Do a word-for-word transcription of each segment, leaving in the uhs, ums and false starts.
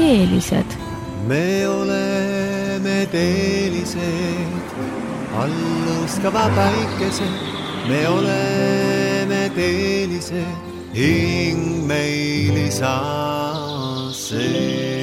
teelised. Me oleme teelised, all lõuskava päikesed. Me oleme teelised, hing meil isa sees.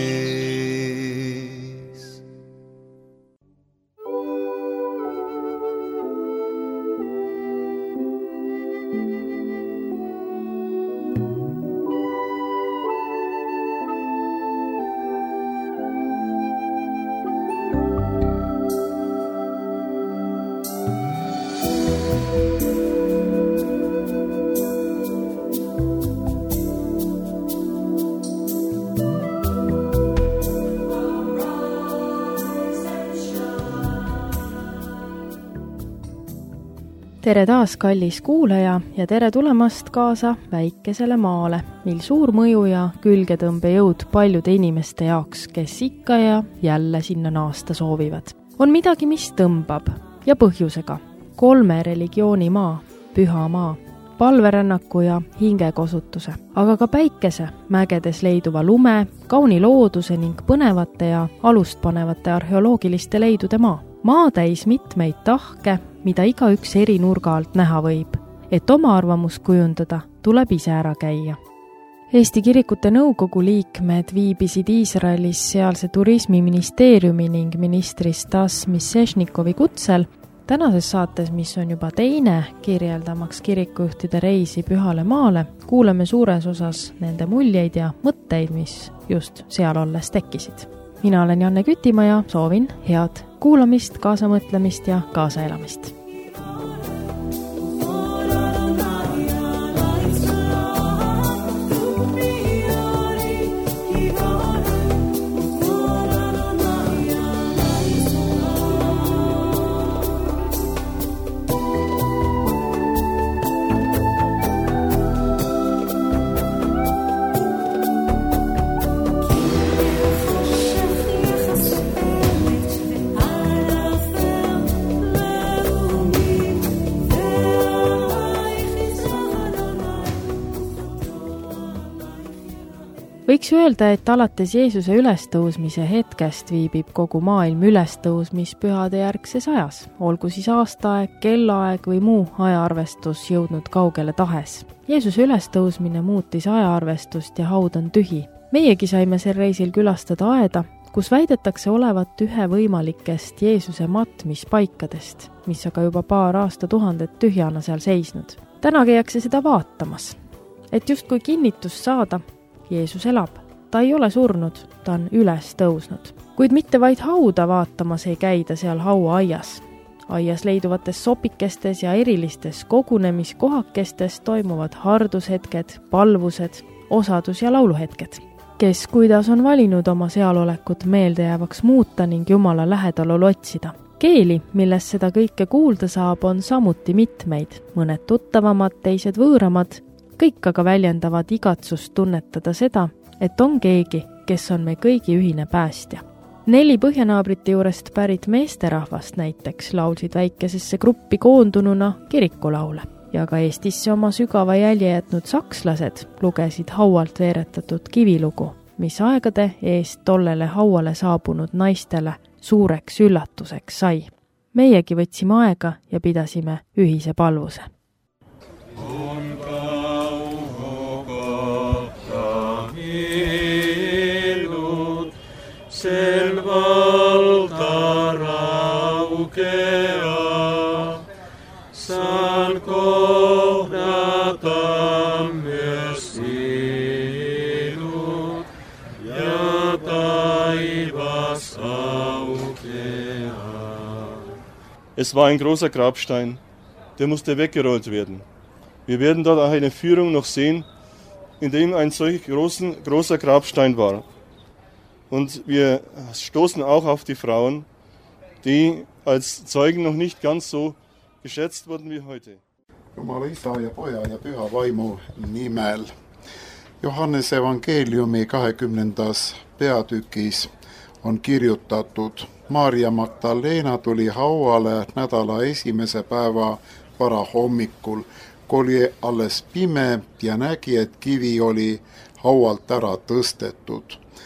Tere taas, kallis kuulaja, ja tere tulemast kaasa väikesele maale, mil suur mõju ja külgetõmbe jõud paljude inimeste jaoks, kes ikka ja jälle sinna naasta soovivad. On midagi, mis tõmbab ja põhjusega. Kolme religiooni maa, püha maa, palverännaku ja hingekosutuse, aga ka päikese, mägedes leiduva lume, kauni looduse ning põnevate ja alustpanevate arheoloogiliste leidude maa. Maa täis mitmeid tahke, mida igaüks eri nurga alt näha võib. Et oma arvamus kujundada, tuleb ise ära käia. Eesti kirikute nõukogu liikmed viibisid Iisraelis sealse turismiministeeriumi ning ministri Stas Miseshnikovi kutsel. Tänases saates, mis on juba teine, kirjeldamaks kirikujuhtide reisi pühale maale, kuuleme suures osas nende muljeid ja mõtteid, mis just seal olles tekkisid. Mina olen Janne Kütimaa ja soovin head kuulamist, kaasamõtlemist ja kaasaelamist. Võiks öelda, et alates Jeesuse ülestõusmise hetkest viibib kogu maailm ülestõusmispühade järgses ajas, olgu siis aastaaeg, kellaaeg või muu ajaarvestus jõudnud kaugele tahes. Jeesuse ülestõusmine muutis ajaarvestust ja haud on tühi. Meiegi saime sel reisil külastada aeda, kus väidetakse olevat ühe võimalikest Jeesuse matmispaikadest, mis aga juba paar aastatuhandet tühjana seal seisnud. Täna käiakse seda vaatamas, et just kui kinnitust saada, Jeesus elab. Ta ei ole surnud, ta on üles tõusnud. Kuid mitte vaid hauda vaatamas ei käida seal hauaaias. Aias leiduvates sopikestes ja erilistes kogunemiskohakestes toimuvad hardushetked, palvused, osadus- ja lauluhetked. Kes kuidas on valinud oma sealolekut meeldejäävaks muuta ning Jumala lähedalolu otsida. Keeli, milles seda kõike kuulda saab, on samuti mitmeid, mõned tuttavamad, teised võõramad. Kõik aga väljendavad igatsust tunnetada seda, et on keegi, kes on me kõigi ühine päästja. Neli põhjanaabrite juurest pärit meesterahvast näiteks laulsid väikesesse gruppi koondununa kirikulaule ja ka Eestisse oma sügava jälje jätnud sakslased lugesid haualt veeretatud kivilugu, mis aegade eest tollele hauale saabunud naistele suureks üllatuseks sai. Meiegi võtsime aega ja pidasime ühise palvuse. Sel valta raukea, saan kohdata myös sinut ja taivas aukea. Es war ein großer Grabstein, der musste weggerollt werden. Wir werden dort auch eine Führung noch sehen, in dem ein solch großen, großer Grabstein war. Und wir stoßen auch auf die Frauen, die als Zeugen noch nicht ganz so geschätzt wurden wie heute. Jumala Isa ja Poja ja Püha Vaimu nimel. Johannese evangeeliumi kahekümnendas peatükis on kirjutatud: Maarja Magdalena tuli hauale nädala esimese päeva varahommikul, kui oli alles pime ja nägi, et kivi oli haualt ära tõstetud.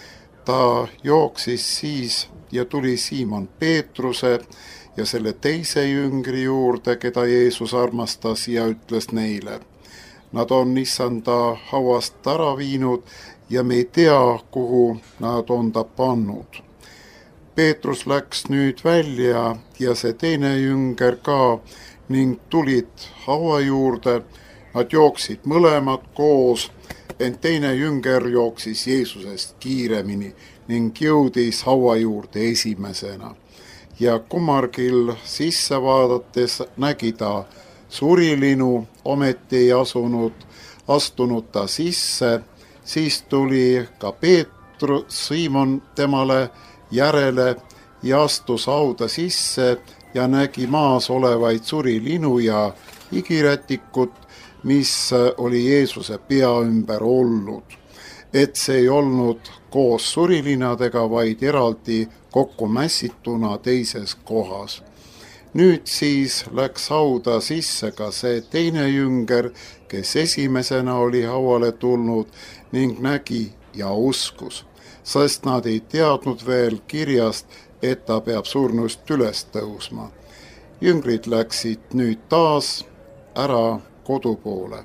ta jooksis siis ja tuli Siimon Peetruse ja selle teise jüngri juurde, keda Jeesus armastas, ja ütles neile: nad on issanda hauast ära viinud ja me ei tea, kuhu nad on ta pannud. Peetrus läks nüüd välja ja see teine jünger ka ning tulid haua juurde. Nad jooksid mõlemad koos, ent teine jünger jooksis Jeesusest kiiremini ning jõudis haua juurde esimesena. Ja kummargil sisse vaadates nägi ta surilinu, ometi ei asunud, astunud ta sisse. Siis tuli ka Peetrus, Siimon temale järele ja astus hauda sisse ja nägi maas olevaid surilinu ja higirätikut, mis oli Jeesuse pea ümber olnud. Et see ei olnud koos surilinadega, vaid eraldi kokku mässituna teises kohas. Nüüd siis läks hauda sisse ka see teine jünger, kes esimesena oli hauale tulnud ning nägi ja uskus, sest nad ei teadnud veel kirjast, et ta peab surnust üles tõusma. Jüngrid läksid nüüd taas ära kodu poole.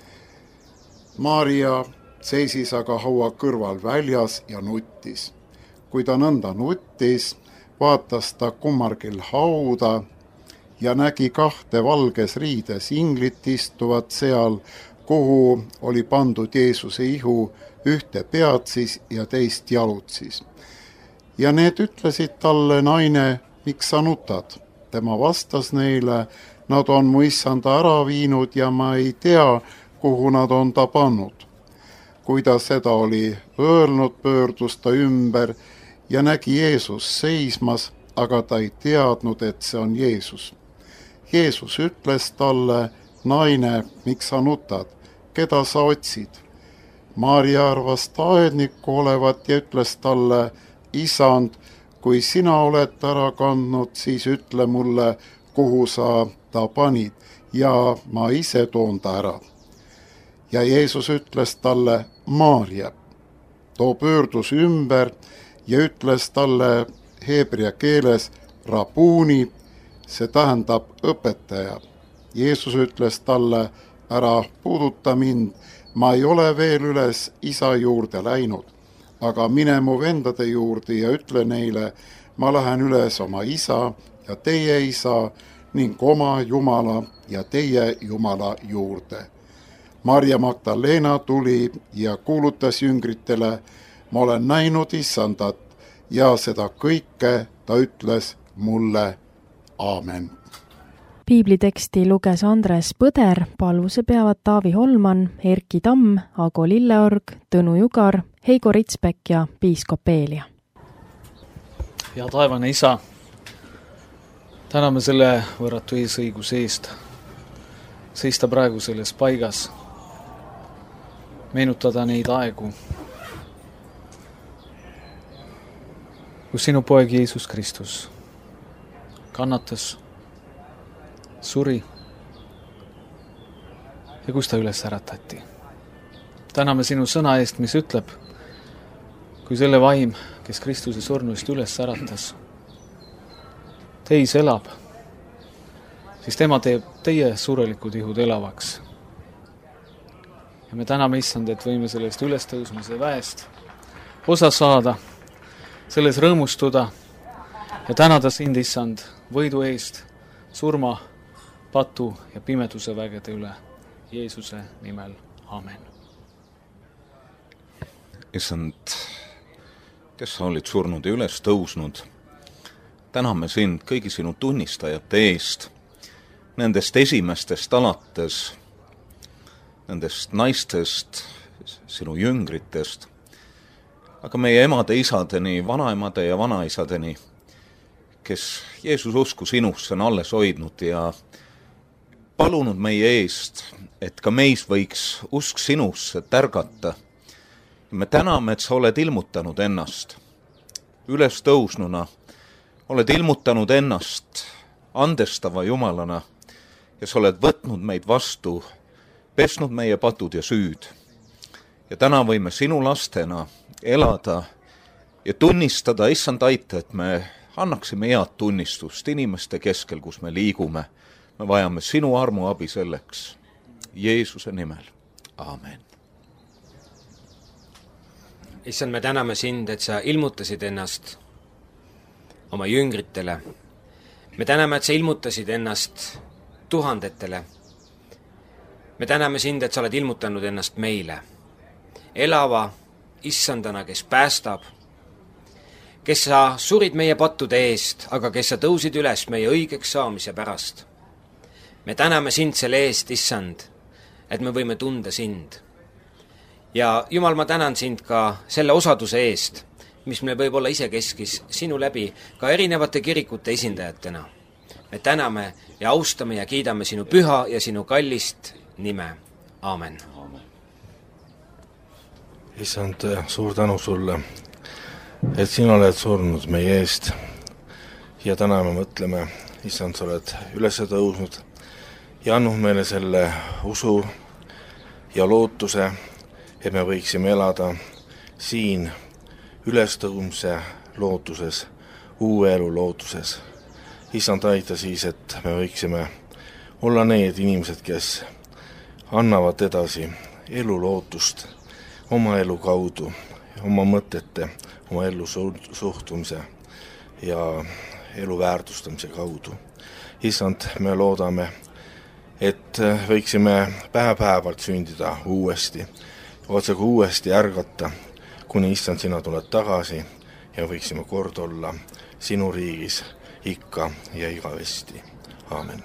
Maarja seisis aga haua kõrval väljas ja nuttis. Kui ta nõnda nuttis, vaatas ta kummargil hauda ja nägi kahte valges riides inglit istuvat seal, kuhu oli pandud Jeesuse ihu, ühte peatsis ja teist jalutsis. Ja need ütlesid talle: naine, miks sa nutad? Tema vastas neile: nad on mu issanda ära viinud ja ma ei tea, kuhu nad on ta pannud. Kui ta seda oli öelnud, pöördus ta ümber ja nägi Jeesus seismas, aga ta ei teadnud, et see on Jeesus. Jeesus ütles talle: naine, miks sa nutad? Keda sa otsid? Maarja arvas aednikku olevat ja ütles talle: isand, kui sina oled ära kandnud, siis ütle mulle, kuhu sa ta panid, ja ma ise toon ta ära. Ja Jeesus ütles talle: Maarja. Too pöördus ümber ja ütles talle heebrea keeles Rabuni, see tähendab õpetaja. Jeesus ütles talle: ära puuduta mind, ma ei ole veel üles isa juurde läinud, aga mine mu vendade juurde ja ütle neile: ma lähen üles oma isa ja teie isa ning oma Jumala ja teie Jumala juurde. Maarja Magdalena tuli ja kuulutas jüngritele: ma olen näinud issandat, ja seda kõike ta ütles mulle. Aamen. Piibliteksti luges Andres Põder, palvuse peavad Taavi Holman, Erki Tamm, Ago Lilleorg, Tõnu Jugar, Heigo Ritsbek ja piiskop Eelia. Ja taevane isa, täname selle võrratu eesõiguse eest seista praegu selles paigas, meenutada neid aegu, kus sinu poeg Jeesus Kristus kannatas, suri ja kus ta üles äratati. Täname sinu sõna eest, mis ütleb, kui selle vaim, kes Kristuse surnuist üles äratas, teis elab, siis tema teeb teie surelikud ihud elavaks. Ja me täname issand, et võime sellest ülestõusmise väest osa saada, selles rõõmustuda ja tänada sind, issand, võidu eest surma, patu ja pimeduse vägede üle. Jeesuse nimel. Amen. Issand, kes sa olid surnud ja üles tõusnud, täname sind kõigi sinu tunnistajate eest, nendest esimestest alates, nendest naistest, sinu jüngritest, aga meie emade, isadeni, vanaemade ja vanaisadeni, kes Jeesus usku sinusse on alles hoidnud ja palunud meie eest, et ka meis võiks usk sinusse tärgata. Me täname, et sa oled ilmutanud ennast üles tõusnuna, oled ilmutanud ennast andestava Jumalana ja sa oled võtnud meid vastu, pesnud meie patud ja süüd. Ja täna võime sinu lastena elada ja tunnistada, issand, aita, et me annaksime head tunnistust inimeste keskel, kus me liigume. Me vajame sinu armu abi selleks. Jeesuse nimel. Aamen. Issand, me täname sind, et sa ilmutasid ennast oma jüngritele. Me täname, et sa ilmutasid ennast tuhandetele. Me täname sind, et sa oled ilmutanud ennast meile. Elava issandana, kes päästab, kes sa surid meie pattude eest, aga kes sa tõusid üles meie õigeks saamise pärast. Me täname sind selle eest, issand, et me võime tunda sind. Ja Jumal, ma tänan sind ka selle osaduse eest, mis me võib olla ise keskis sinu läbi ka erinevate kirikute esindajatena. Me täname ja austame ja kiidame sinu püha ja sinu kallist nime. Aamen. Issand, suur tänu sulle, et sina oled surnud meie eest ja täna me mõtleme, issand, sa oled üles tõusnud ja andnud meile selle usu ja lootuse, et me võiksime elada siin ülestõumise lootuses, uue elu lootuses. Issand, aita siis, et me võiksime olla need inimesed, kes annavad edasi elu lootust oma elu kaudu, oma mõtete, oma ellu suhtumise ja elu väärtustamise kaudu. Issand, me loodame, et võiksime päev-päevalt sündida uuesti, otsaga uuesti ärgata, kuni issand, sina tuled tagasi ja võiksime kord olla sinu riigis ikka ja igavesti. Aamen.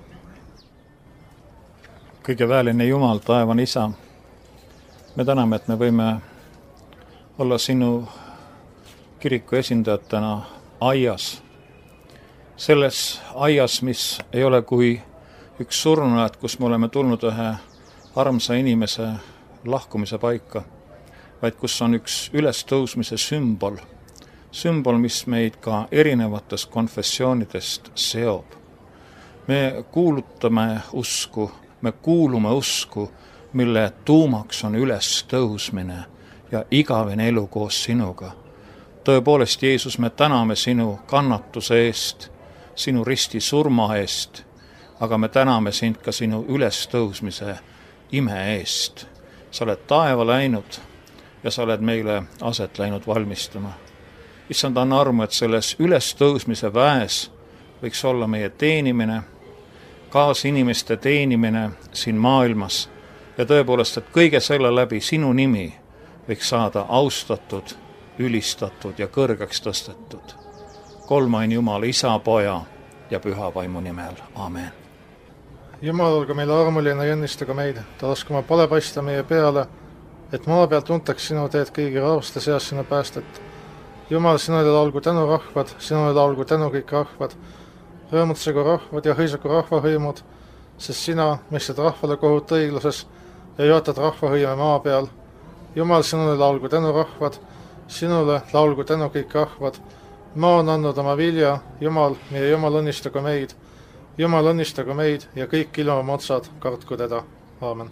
Kõige väeline Jumal, taevan isa, me täname, et me võime olla sinu kiriku esindajatena aias. Selles aias, mis ei ole kui üks surnuaed, kus me oleme tulnud ühe armsa inimese lahkumise paika, vaid kus on üks ülestõusmise sümbol. Sümbol, mis meid ka erinevatest konfessioonidest seob. Me kuulutame usku, me kuulume usku, mille tuumaks on ülestõusmine ja igavene elu koos sinuga. Tõepoolest, Jeesus, me täname sinu kannatuse eest, sinu risti surma eest, aga me täname sind ka sinu ülestõusmise ime eest. Sa oled taeva läinud ja sa oled meile aset läinud valmistama. Issand, anna armu, et selles ülestõusmise väes võiks olla meie teenimine, kaasinimeste teenimine siin maailmas ja tõepoolest, et kõige selle läbi sinu nimi võiks saada austatud, ülistatud ja kõrgeks tõstetud. Kolmain Jumal, Isa, Poja ja Püha Vaimu nimel. Aamen. Jumal, olgu meile armuline ja õnnistaga meid, ta laskuma pale paista meie peale, et maa peal tuntaks sinu teed kõigi rahvaste seas sinu päästet. Jumal, sinule laulgu tänu rahvad, sinule laulgu tänu kõik rahvad, rõõmutsegu rahvad ja hõisagu rahvahõimud, sest sina mõistad rahvale kohut õigluses ja juhatad rahvahõime maa peal. Jumal, sinule laulgu tänu rahvad, sinule laulgu tänu kõik rahvad. Maa on andnud oma vilja, Jumal, meie Jumal õnnistagu meid. Jumal õnnistagu meid ja kõik ilma otsad kartku teda. Aamen.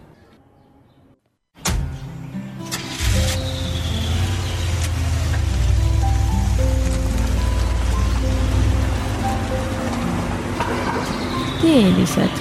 Teelised.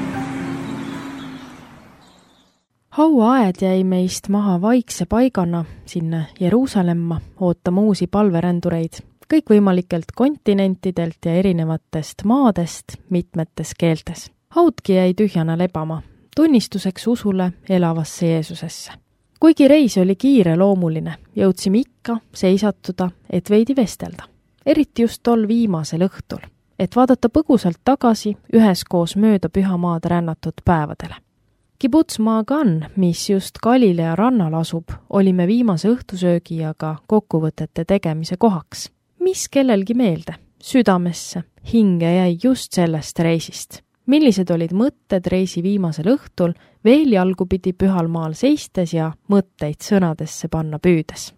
Hauaaed jäi meist maha vaikse paigana sinna Jeruusalemma ootama uusi palverändureid kõikvõimalikelt kontinentidelt ja erinevatest maadest mitmetes keeltes. Haudki jäi tühjana lebama, tunnistuseks usule elavasse Jeesusesse. Kuigi reis oli kiireloomuline, jõudsime ikka seisatuda, et veidi vestelda. Eriti just tol viimasel õhtul, et vaadata põgusalt tagasi üheskoos mööda pühamaad rännatud päevadele. Kibuts Maagan, mis just Galilea rannal asub, olime viimase õhtusöögi ja ka kokkuvõtete tegemise kohaks. Mis kellelgi meelde, südamesse, hinge jäi just sellest reisist. Millised olid mõtted reisi viimasel õhtul, veel jalgupidi pühal maal seistes ja mõtteid sõnadesse panna püüdes.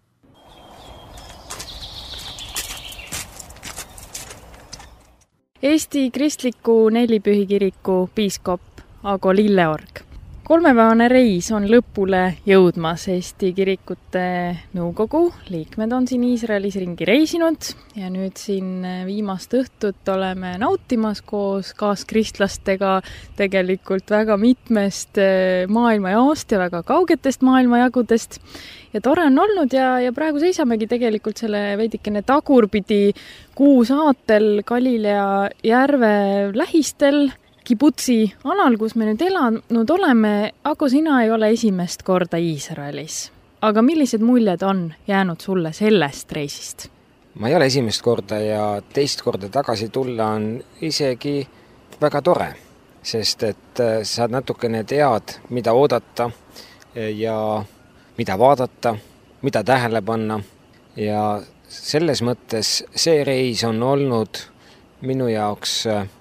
Eesti Kristliku Nelipühikiriku piiskop Ago Lilleorg. kolmepäevane reis on lõpule jõudmas. Eesti Kirikute Nõukogu liikmed on siin Iisraelis ringi reisinud ja nüüd siin viimast õhtut oleme nautimas koos kaaskristlastega tegelikult väga mitmest maailmajaost ja väga kaugetest maailmajagudest. Ja tore on olnud ja, ja praegu seisamegi tegelikult selle veidikene tagurpidi kuu saatel Galilea järve lähistel Kibutsi alal, kus me nüüd elanud oleme, aga sina ei ole esimest korda Iisraelis. Aga millised muljed on jäänud sulle sellest reisist? Ma ei ole esimest korda ja teist korda tagasi tulla on isegi väga tore, sest et sa natukene tead, mida oodata ja mida vaadata, mida tähele panna ja selles mõttes see reis on olnud minu jaoks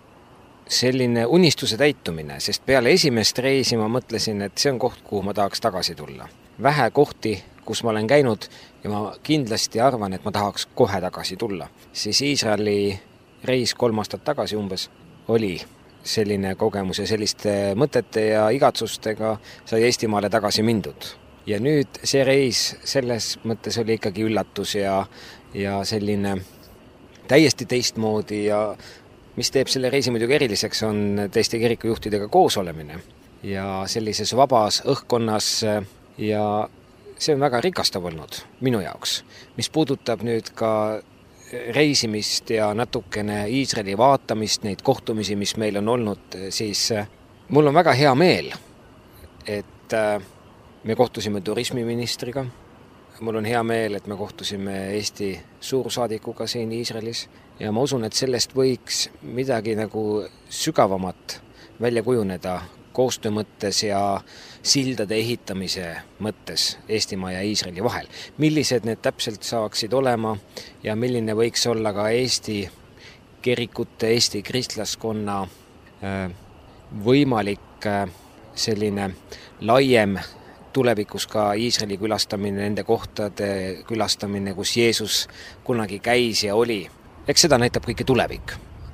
selline unistuse täitumine, sest peale esimest reisi ma mõtlesin, et see on koht, kuhu ma tahaks tagasi tulla. Vähe kohti, kus ma olen käinud ja ma kindlasti arvan, et ma tahaks kohe tagasi tulla. Siis Iisraeli reis kolm aastat tagasi umbes oli selline kogemus ja selliste mõtete ja igatsustega sai Eestimaale tagasi mindud. Ja nüüd see reis selles mõttes oli ikkagi üllatus ja, ja selline täiesti teistmoodi ja mis teeb selle reisi muidugi eriliseks, on teiste kirikujuhtidega koos olemine ja sellises vabas õhkkonnas ja see on väga rikastav olnud minu jaoks. Mis puudutab nüüd ka reisimist ja natukene Iisraeli vaatamist, neid kohtumisi, mis meil on olnud, siis mul on väga hea meel, et me kohtusime turismiministriga. Mul on hea meel, et me kohtusime Eesti suursaadikuga siin Iisraelis ja ma usun, et sellest võiks midagi nagu sügavamat välja kujuneda koostöö mõttes ja sildade ehitamise mõttes Eestimaa ja Iisraeli vahel. Millised need täpselt saaksid olema ja milline võiks olla ka Eesti kirikute, Eesti kristlaskonna võimalik selline laiem tulevikus ka Iisraeli külastamine, nende kohtade külastamine, kus Jeesus kunagi käis ja oli. Eks seda näitab kõike tulevik.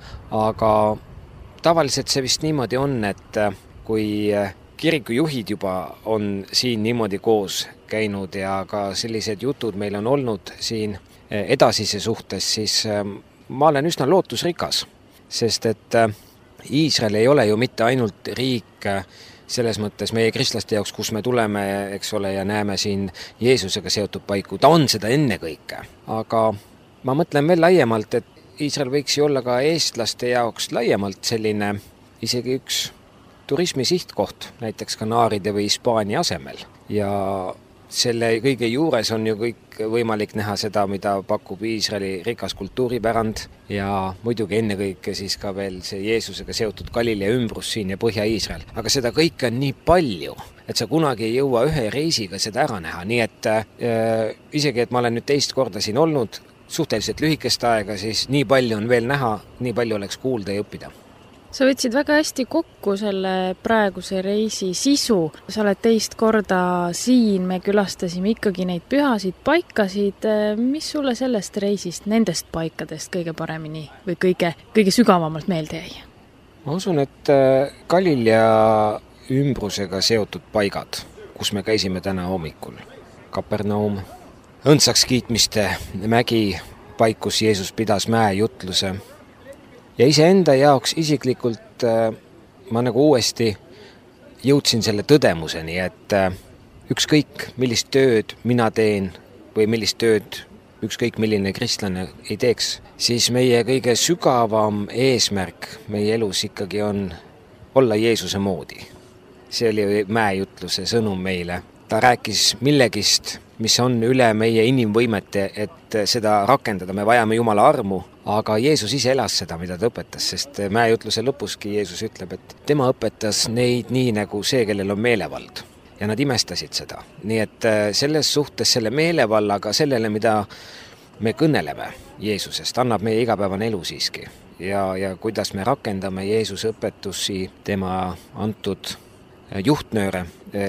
Aga tavaliselt see vist niimoodi on, et kui kirikujuhid juba on siin niimoodi koos käinud ja ka sellised jutud meil on olnud siin edasise suhtes, siis ma olen üsna lootusrikas, sest et Iisrael ei ole ju mitte ainult riik selles mõttes meie kristlaste jaoks, kus me tuleme, eks ole, ja näeme siin Jeesusega seotud paiku. Ta on seda enne kõike, aga ma mõtlen veel laiemalt, et Iisrael võiks ju olla ka eestlaste jaoks laiemalt selline isegi üks turismi sihtkoht, näiteks Kanaaride või Hispaania asemel. Ja selle kõige juures on ju kõik võimalik näha seda, mida pakub Iisraeli rikas kultuuripärand ja muidugi ennekõike siis ka veel see Jeesusega seotud Galilea ümbrus siin ja Põhja-Iisrael. Aga seda kõike on nii palju, et sa kunagi ei jõua ühe reisiga seda ära näha, nii et äh, isegi, et ma olen nüüd teist korda siin olnud, suhteliselt lühikest aega, siis nii palju on veel näha, nii palju oleks kuulda ja õppida. Sa võtsid väga hästi kokku selle praeguse reisi sisu. Sa oled teist korda siin, me külastasime ikkagi neid pühasid paikasid. Mis sulle sellest reisist, nendest paikadest kõige paremini või kõige, kõige sügavamalt meelde jäi? Ma usun, et Galilea ümbrusega seotud paigad, kus me käisime täna hommikul. Kapernaum, õndsaks kiitmiste mägi, paik, kus Jeesus pidas mäejutluse. Ja iseenda jaoks isiklikult äh, ma nagu uuesti jõudsin selle tõdemuseni, et äh, ükskõik millist tööd mina teen või millist tööd ükskõik milline kristlane ei teeks, siis meie kõige sügavam eesmärk meie elus ikkagi on olla Jeesuse moodi. See oli mäejutluse sõnum meile. Ta rääkis millegist, mis on üle meie inimvõimete, et seda rakendada. Me vajame Jumala armu, aga Jeesus ise elas seda, mida ta õpetas, sest mäejutluse lõpuski Jeesus ütleb, et tema õpetas neid nii nagu see, kellel on meelevald. Ja nad imestasid seda. Nii et selles suhtes selle meelevallaga sellele, mida me kõneleme Jeesusest, annab meie igapäevane elu siiski. Ja, ja kuidas me rakendame Jeesuse õpetusi, tema antud juhtnööre,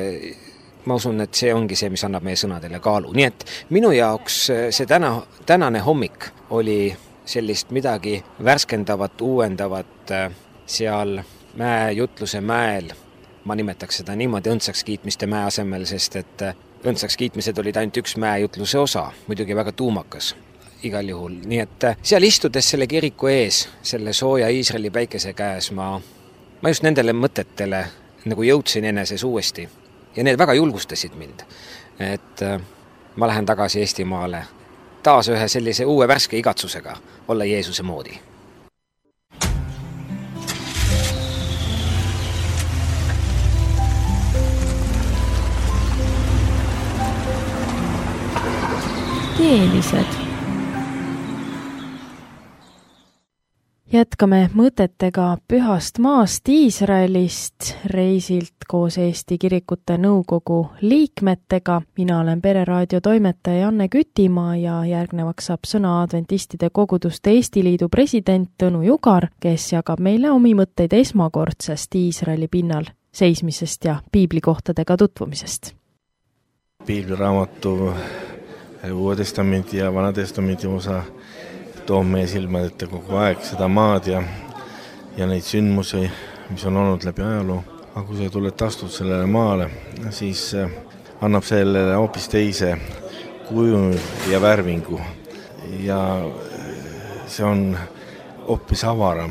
ma usun, et see ongi see, mis annab meie sõnadele kaalu. Nii et minu jaoks see täna, tänane hommik oli sellist midagi värskendavat, uuendavat seal mäejutluse mäel. ma nimetaks seda niimoodi õndsaks kiitmiste mäe asemel, sest et õndsaks kiitmised olid ainult üks mäejutluse osa, muidugi väga tuumakas igal juhul. Nii et seal istudes selle kiriku ees, selle sooja Iisraeli päikese käes, ma, ma just nendele mõtetele nagu jõudsin eneses uuesti. Ja need väga julgustasid mind, et ma lähen tagasi Eestimaale taas ühe sellise uue värske igatsusega olla Jeesuse moodi. Teelised. Jätkame mõtetega pühast maast Iisraelist reisilt koos Eesti Kirikute Nõukogu liikmetega. Mina olen Pereraadio toimetaja Janne Kütimaa ja järgnevaks saab sõna Adventistide Koguduste Eesti Liidu president Tõnu Jugar, kes jagab meile omi mõtteid esmakordsest Iisraeli pinnal seismisest ja piiblikohtadega tutvumisest. Piibliraamatu Uue testamenti ja Vana testamenti osa toob meie silmad ette kogu aeg seda maad ja, ja neid sündmusi, mis on olnud läbi ajaloo. Aga kui sa tuled astud sellele maale, siis annab sellele hoopis teise kuju ja värvingu. Ja see on hoopis avaram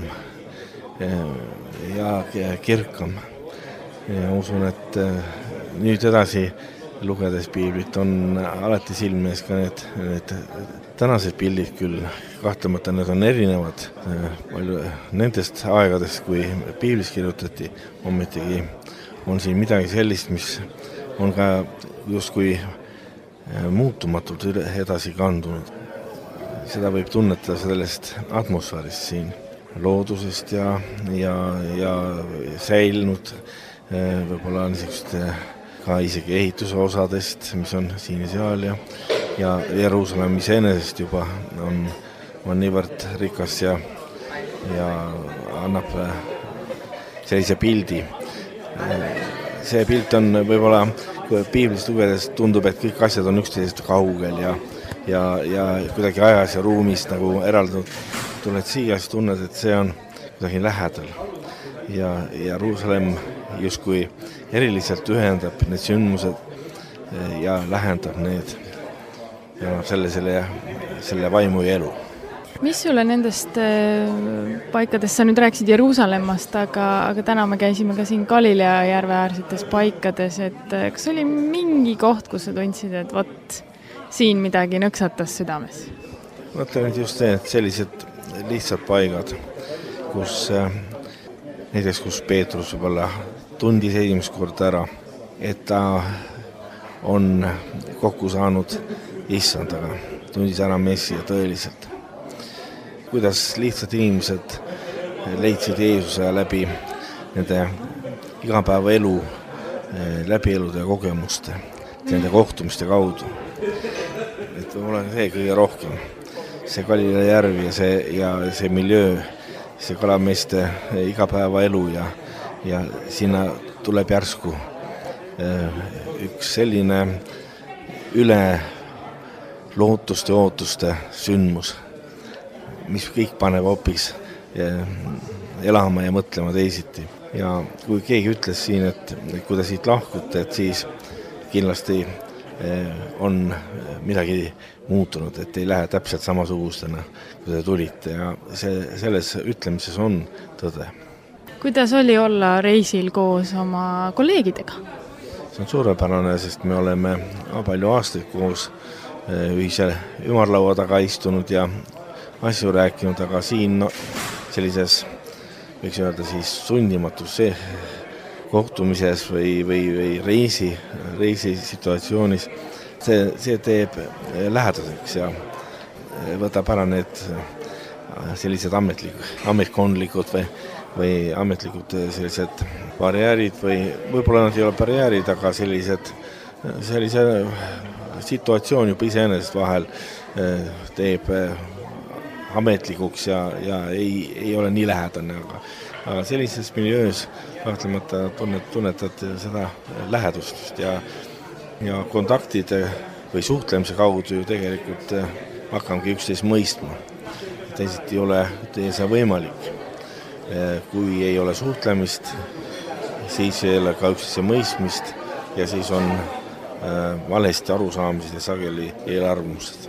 ja kirkam. Ja usun, et nüüd edasi lugedes piiblit on alati silmes ka need, need tänased pildid küll, kahtlemata need on erinevad palju nendest aegadest, kui piiblis kirjutati, ometigi on siin midagi sellist, mis on ka justkui muutumatult edasi kandunud. Seda võib tunnetada sellest atmosfäärist siin, loodusest ja, ja, ja säilnud võib-olla niisuguste ka isegi ehituse osadest, mis on siin ja seal ja, ja Jeruusalemm iseenesest juba on, on niivõrd rikas ja, ja annab sellise pildi. See pilt on võib-olla, kui piiblist lugedes tundub, et kõik asjad on üksteisest kaugel ja, ja, ja kuidagi ajas ja ruumis nagu eraldunud. Tuled siia, siis tunned, et see on kuidagi lähedal ja Jeruusalemm justkui eriliselt ühendab need sündmused ja lähendab need ja selle, selle, selle vaimu ja elu. Mis sulle nendest paikadest, sa nüüd rääkisid Jeruusalemmast, aga, aga täna me käisime ka siin Galilea järveäärsetes paikades, et kas oli mingi koht, kus sa tundsid, et vot siin midagi nõksatas südames? Mõtlen, et just see, et sellised lihtsad paigad, kus näiteks kus Peetrus võib-olla tundis esimest kord ära, et ta on kokku saanud issandaga, tundis ära Messia tõeliselt. Kuidas lihtsalt inimesed leidsid Jeesuse läbi nende igapäeva elu, läbi elude ja kogemuste, nende kohtumiste kaudu. Et võib-olla see kõige rohkem, see Galilea järv ja see, ja see miljöö, see kalameeste igapäeva elu ja ja sinna tuleb järsku üks selline üle lootuste ja ootuste sündmus, mis kõik paneb hoopis elama ja mõtlema teisiti. Ja kui keegi ütles siin, et kui te siit lahkute, et siis kindlasti on midagi muutunud, et ei lähe täpselt samasugustena, kui te tulite ja see, selles ütlemises on tõde. Kuidas oli olla reisil koos oma kolleegidega? See on suurepärane, sest me oleme palju aastaid koos ühise ümarlaua taga istunud ja asju rääkinud, aga siin no, sellises, võiks öelda siis sundimatus kohtumises või, või, või reisi, reisi situatsioonis, see, see teeb lähedaseks ja võtab ära need sellised ametlikud, ametkondlikud või või ametlikud sellised barjäärid või võib-olla nad ei ole barjäärid, aga sellised, sellise situatsioon juba iseenesest vahel teeb ametlikuks ja, ja ei, ei ole nii lähedane, aga, aga sellises miljöös kahtlemata tunnet, tunnetad seda lähedustust ja, ja kontaktide või suhtlemise kaudu ju tegelikult hakkamegi üksteist mõistma. Teisiti ei ole see võimalik. Kui ei ole suhtlemist siis ei ole ka üksteise mõistmist ja siis on äh, valesti arusaamised ja sageli eelarvamused.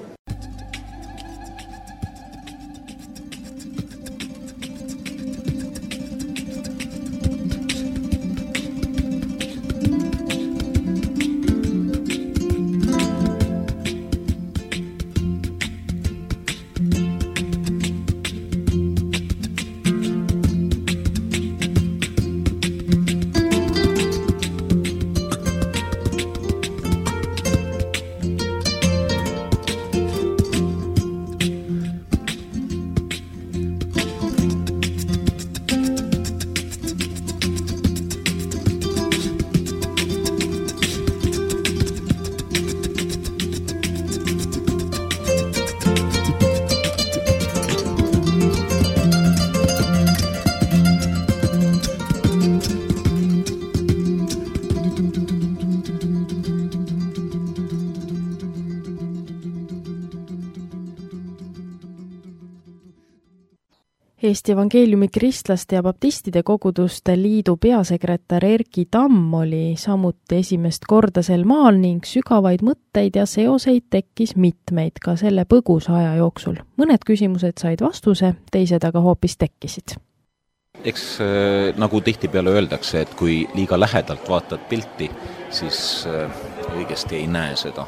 Eesti Evangeeliumi Kristlaste ja Baptistide Koguduste Liidu peasekretär Erki Tamm oli samuti esimest korda sel maal ning sügavaid mõtteid ja seoseid tekkis mitmeid ka selle põgusa aja jooksul. Mõned küsimused said vastuse, teised aga hoopis tekkisid. Eks äh, nagu tihtipeale öeldakse, et kui liiga lähedalt vaatad pilti, siis äh, õigesti ei näe seda.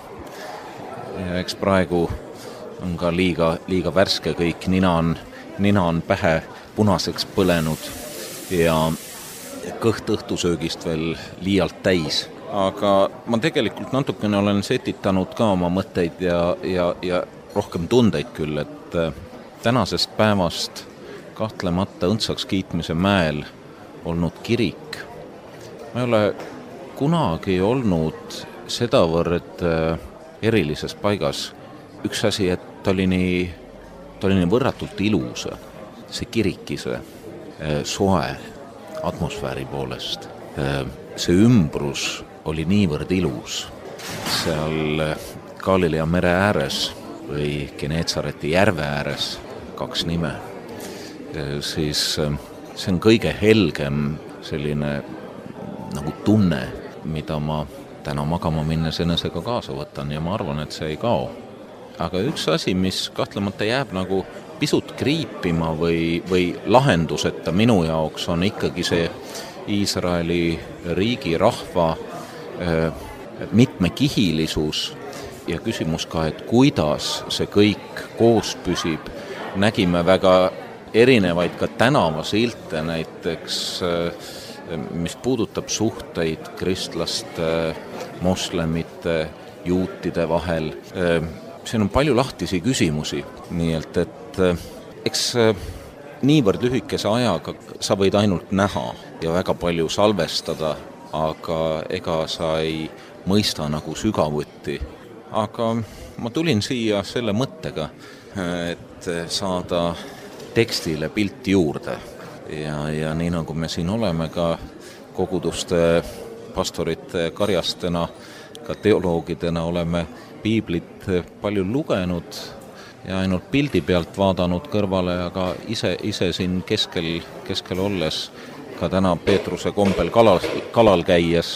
Ja eks praegu on ka liiga, liiga värske kõik, nina on Nina on pähe punaseks põlenud ja kõht õhtusöögist veel liialt täis. Aga ma tegelikult natukene olen setitanud ka oma mõtteid ja, ja, ja rohkem tundeid küll, et tänasest päevast kahtlemata õndsaks kiitmise mäel olnud kirik. Ma ei ole kunagi olnud sedavõrd erilises paigas. Üks asi, et ta oli nii Ta oli nii võrratult ilus, see kirikise soe atmosfääri poolest. See ümbrus oli niivõrd ilus. Seal Galilea mere ääres või Geneetsareti järve ääres, kaks nime, siis see on kõige helgem selline nagu tunne, mida ma täna magama minnes enesega kaasa võtan ja ma arvan, et see ei kao. Aga üks asi, mis kahtlemata jääb nagu pisut kriipima või, või lahenduseta minu jaoks on ikkagi see Iisraeli riigi rahva äh, mitmekihilisus ja küsimus ka, et kuidas see kõik koos püsib. Nägime väga erinevaid ka tänavasilte, näiteks äh, mis puudutab suhteid kristlaste, moslemite, juutide vahel. Äh, Siin on palju lahtisi küsimusi, nii et, et eks niivõrd lühikese ajaga sa võid ainult näha ja väga palju salvestada, aga ega sa ei mõista nagu sügavuti. Aga ma tulin siia selle mõttega, et saada tekstile pilti juurde ja, ja nii nagu me siin oleme ka koguduste pastorite karjastena, ka teoloogidena oleme piiblit palju lugenud ja ainult pildi pealt vaadanud kõrvale, aga ise, ise siin keskel, keskel olles, ka täna Peetruse kombel kalal, kalal käies,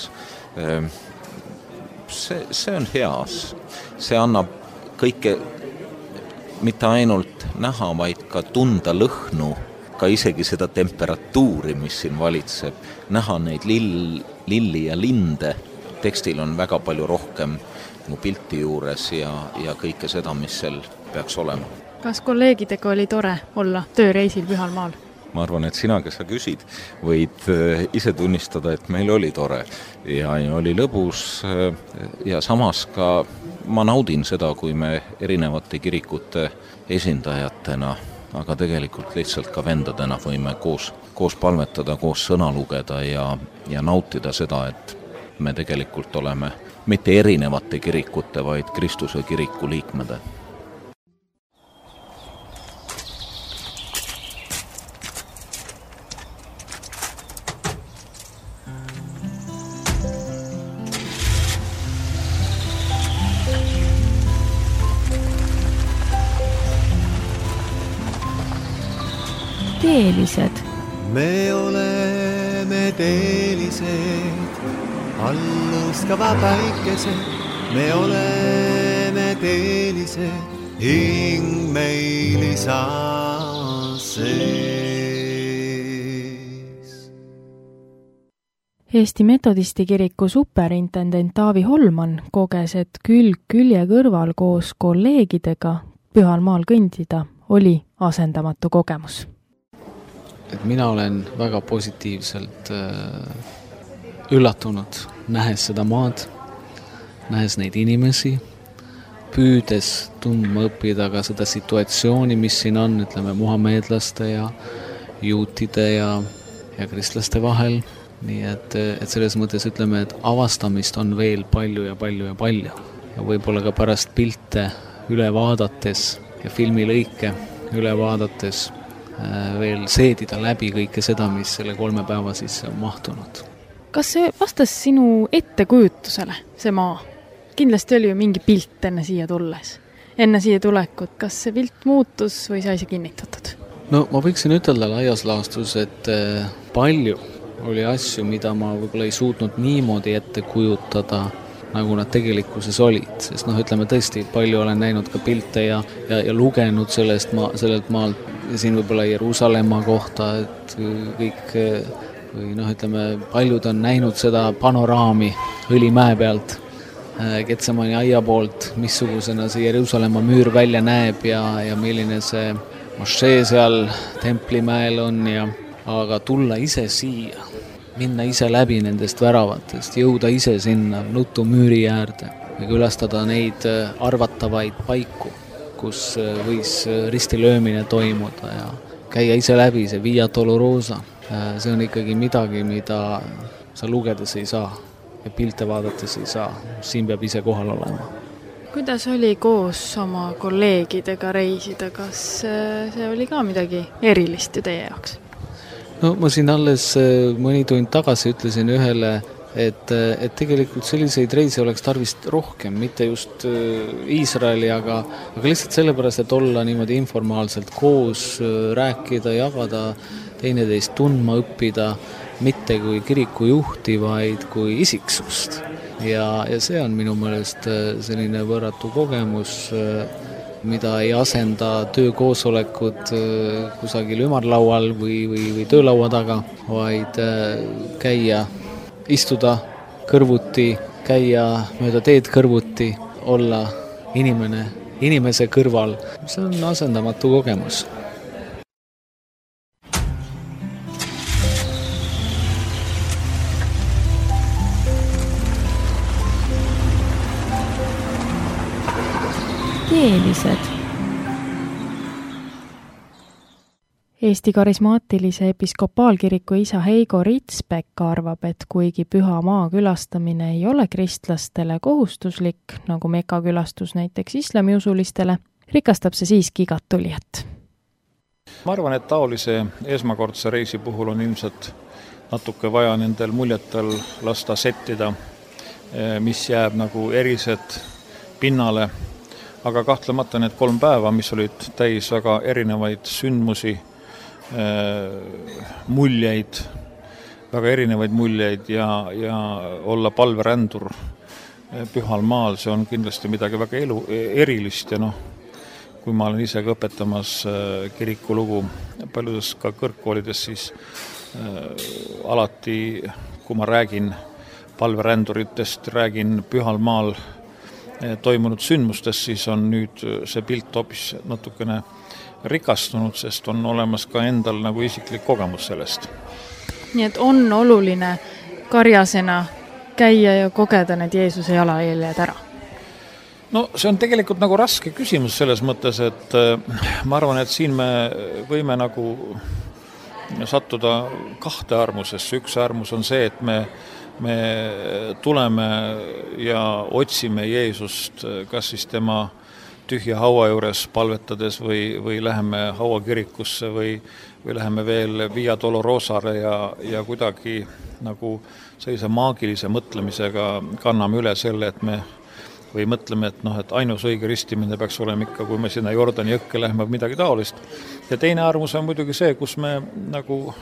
see, see on hea. See annab kõike mitte ainult näha, vaid ka tunda lõhnu, ka isegi seda temperatuuri, mis siin valitseb, näha neid lill, lilli ja linde. Tekstil on väga palju rohkem mu pilti juures ja, ja kõike seda, mis seal peaks olema. Kas kolleegidega oli tore olla tööreisil Pühal maal? Ma arvan, et sina, kes sa küsid, võid ise tunnistada, et meil oli tore ja oli lõbus ja samas ka ma naudin seda, kui me erinevate kirikute esindajatena, aga tegelikult lihtsalt ka vendadena võime koos, koos palvetada, koos sõna lugeda ja, ja nautida seda, et me tegelikult oleme mitte erinevate kirikute, vaid Kristuse kiriku liikmede. Teelised. Me oleme oleme teelised, allustava päikesed, me oleme teelised, hing meil isa sees. Eesti Metodisti kiriku superintendent Taavi Holman koges, et külg külje kõrval koos kolleegidega Pühal Maal kõndida oli asendamatu kogemus. Et mina olen väga positiivselt üllatunud, nähes seda maad, nähes neid inimesi, püüdes tundma õppida ka seda situatsiooni, mis siin on, ütleme, muhameedlaste ja juutide ja, ja kristlaste vahel. Nii et, et selles mõttes ütleme, et avastamist on veel palju ja palju ja palju. Ja võib-olla ka pärast pilte üle vaadates ja filmilõike üle vaadates veel seedida läbi kõike seda, mis selle kolme päeva sisse on mahtunud. Kas see vastas sinu ettekujutusele, see maa? Kindlasti oli ju mingi pilt enne siia tulles. Enne siia tulekut, kas see pilt muutus või sai see kinnitatud? No ma võiksin ütelda laias laastus, et palju oli asju, mida ma võib-olla ei suutnud niimoodi ette kujutada, nagu nad tegelikkuses olid. Sest noh, ütleme tõesti, palju olen näinud ka pilte ja, ja, ja lugenud sellest ma, sellelt maalt siin võib-olla Jeruusalemma kohta, et kõik, või noh, ütleme, paljud on näinud seda panoraami Õlimäe pealt, Getsemani aia poolt, missugusena see Jeruusalemma müür välja näeb ja, ja milline see mošee seal Templimäel on ja aga tulla ise siia, minna ise läbi nendest väravatest, jõuda ise sinna nutu müüri äärde ja külastada neid arvatavaid paiku, kus võis ristilöömine toimuda ja käia ise läbi see Via Dolorosa. See on ikkagi midagi, mida sa lugedes ei saa ja pilte vaadates ei saa. Siin peab ise kohal olema. Kuidas oli koos oma kolleegidega reisida? Kas see oli ka midagi erilist ju teie jaoks? No ma siin alles mõni tund tagasi ütlesin ühele, et, et tegelikult selliseid reise oleks tarvis rohkem, mitte just Iisraeli, aga, aga lihtsalt sellepärast, et olla niimoodi informaalselt koos, rääkida, jagada, teineteist tundma õppida, mitte kui kirikujuhti, vaid kui isiksust. Ja, ja see on minu meelest selline võrratu kogemus, mida ei asenda töökoosolekud kusagil ümarlaual või, või, või töölaua taga, vaid käia, istuda kõrvuti, käia mööda teed kõrvuti, olla inimene, inimese kõrval. See on asendamatu kogemus. Teelised. Eesti karismaatilise episkopaalkiriku isa Heigo Ritsbek arvab, et kuigi Püha Maa külastamine ei ole kristlastele kohustuslik, nagu Meka külastus näiteks islamiusulistele, rikastab see siiski igat tulijat. Ma arvan, et taolise esmakordse reisi puhul on ilmselt natuke vaja nendel muljetel lasta settida, mis jääb nagu erised pinnale. Aga kahtlemata need kolm päeva, mis olid täis väga erinevaid sündmusi, muljeid, väga erinevaid muljeid ja, ja olla palverändur Pühal Maal, see on kindlasti midagi väga elu, erilist ja noh, kui ma olen ise ka õpetamas kirikulugu paljudes ka kõrgkoolides, siis äh, alati, kui ma räägin palveränduritest, räägin Pühal Maal toimunud sündmustest, siis on nüüd see pilt hoopis natukene rikastunud, sest on olemas ka endal nagu isiklik kogemus sellest. Nii et on oluline karjasena käia ja kogeda need Jeesuse jalajäljed ära? No see on tegelikult nagu raske küsimus selles mõttes, et ma arvan, et siin me võime nagu sattuda kahte armusesse. Üks armus on see, et me me tuleme ja otsime Jeesust, kas siis tema tühja haua juures palvetades või, või läheme hauakirikusse või, või läheme veel Via Dolorosale ja, ja kuidagi nagu sellise maagilise mõtlemisega kanname üle selle, et me või mõtleme, et noh, et ainus õige ristimine peaks olema ikka, kui me sinna Jordani jõkke lähme midagi taolist. Ja teine armus on muidugi see, kus me nagu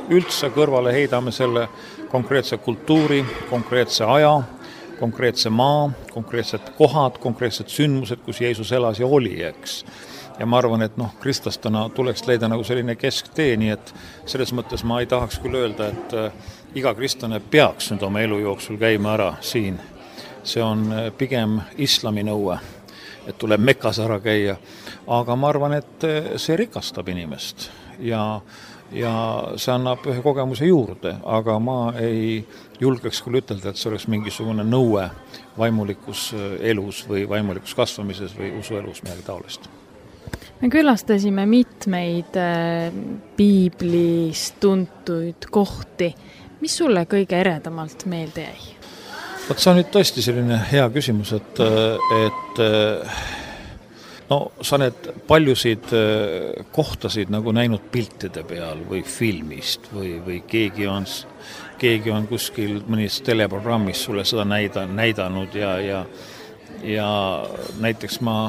üldse kõrvale heidame selle konkreetse kultuuri, konkreetse aja, konkreetse maa, konkreetsed kohad, konkreetsed sündmused, kus Jeesus elas ja oli, eks. Ja ma arvan, et noh, kristlastena tuleks leida nagu selline kesktee, nii et selles mõttes ma ei tahaks küll öelda, et iga kristlane peaks nüüd oma elu jooksul käima ära siin. See on pigem islami nõue, et tuleb Mekas ära käia, aga ma arvan, et see rikastab inimest ja, ja see annab ühe kogemuse juurde, aga ma ei julgeks küll ütelda, et see oleks mingisugune nõue vaimulikus elus või vaimulikus kasvamises või usuelus midagi taolist. Me külastasime mitmeid piiblis tuntuid kohti. Mis sulle kõige eredamalt meelde jäi? Võt, see on nüüd tõesti selline hea küsimus, et, et no sa need paljusid kohtasid nagu näinud piltide peal või filmist või, või keegi on, keegi on kuskil mõnis teleprogrammis sulle seda näida, näidanud ja, ja, ja näiteks ma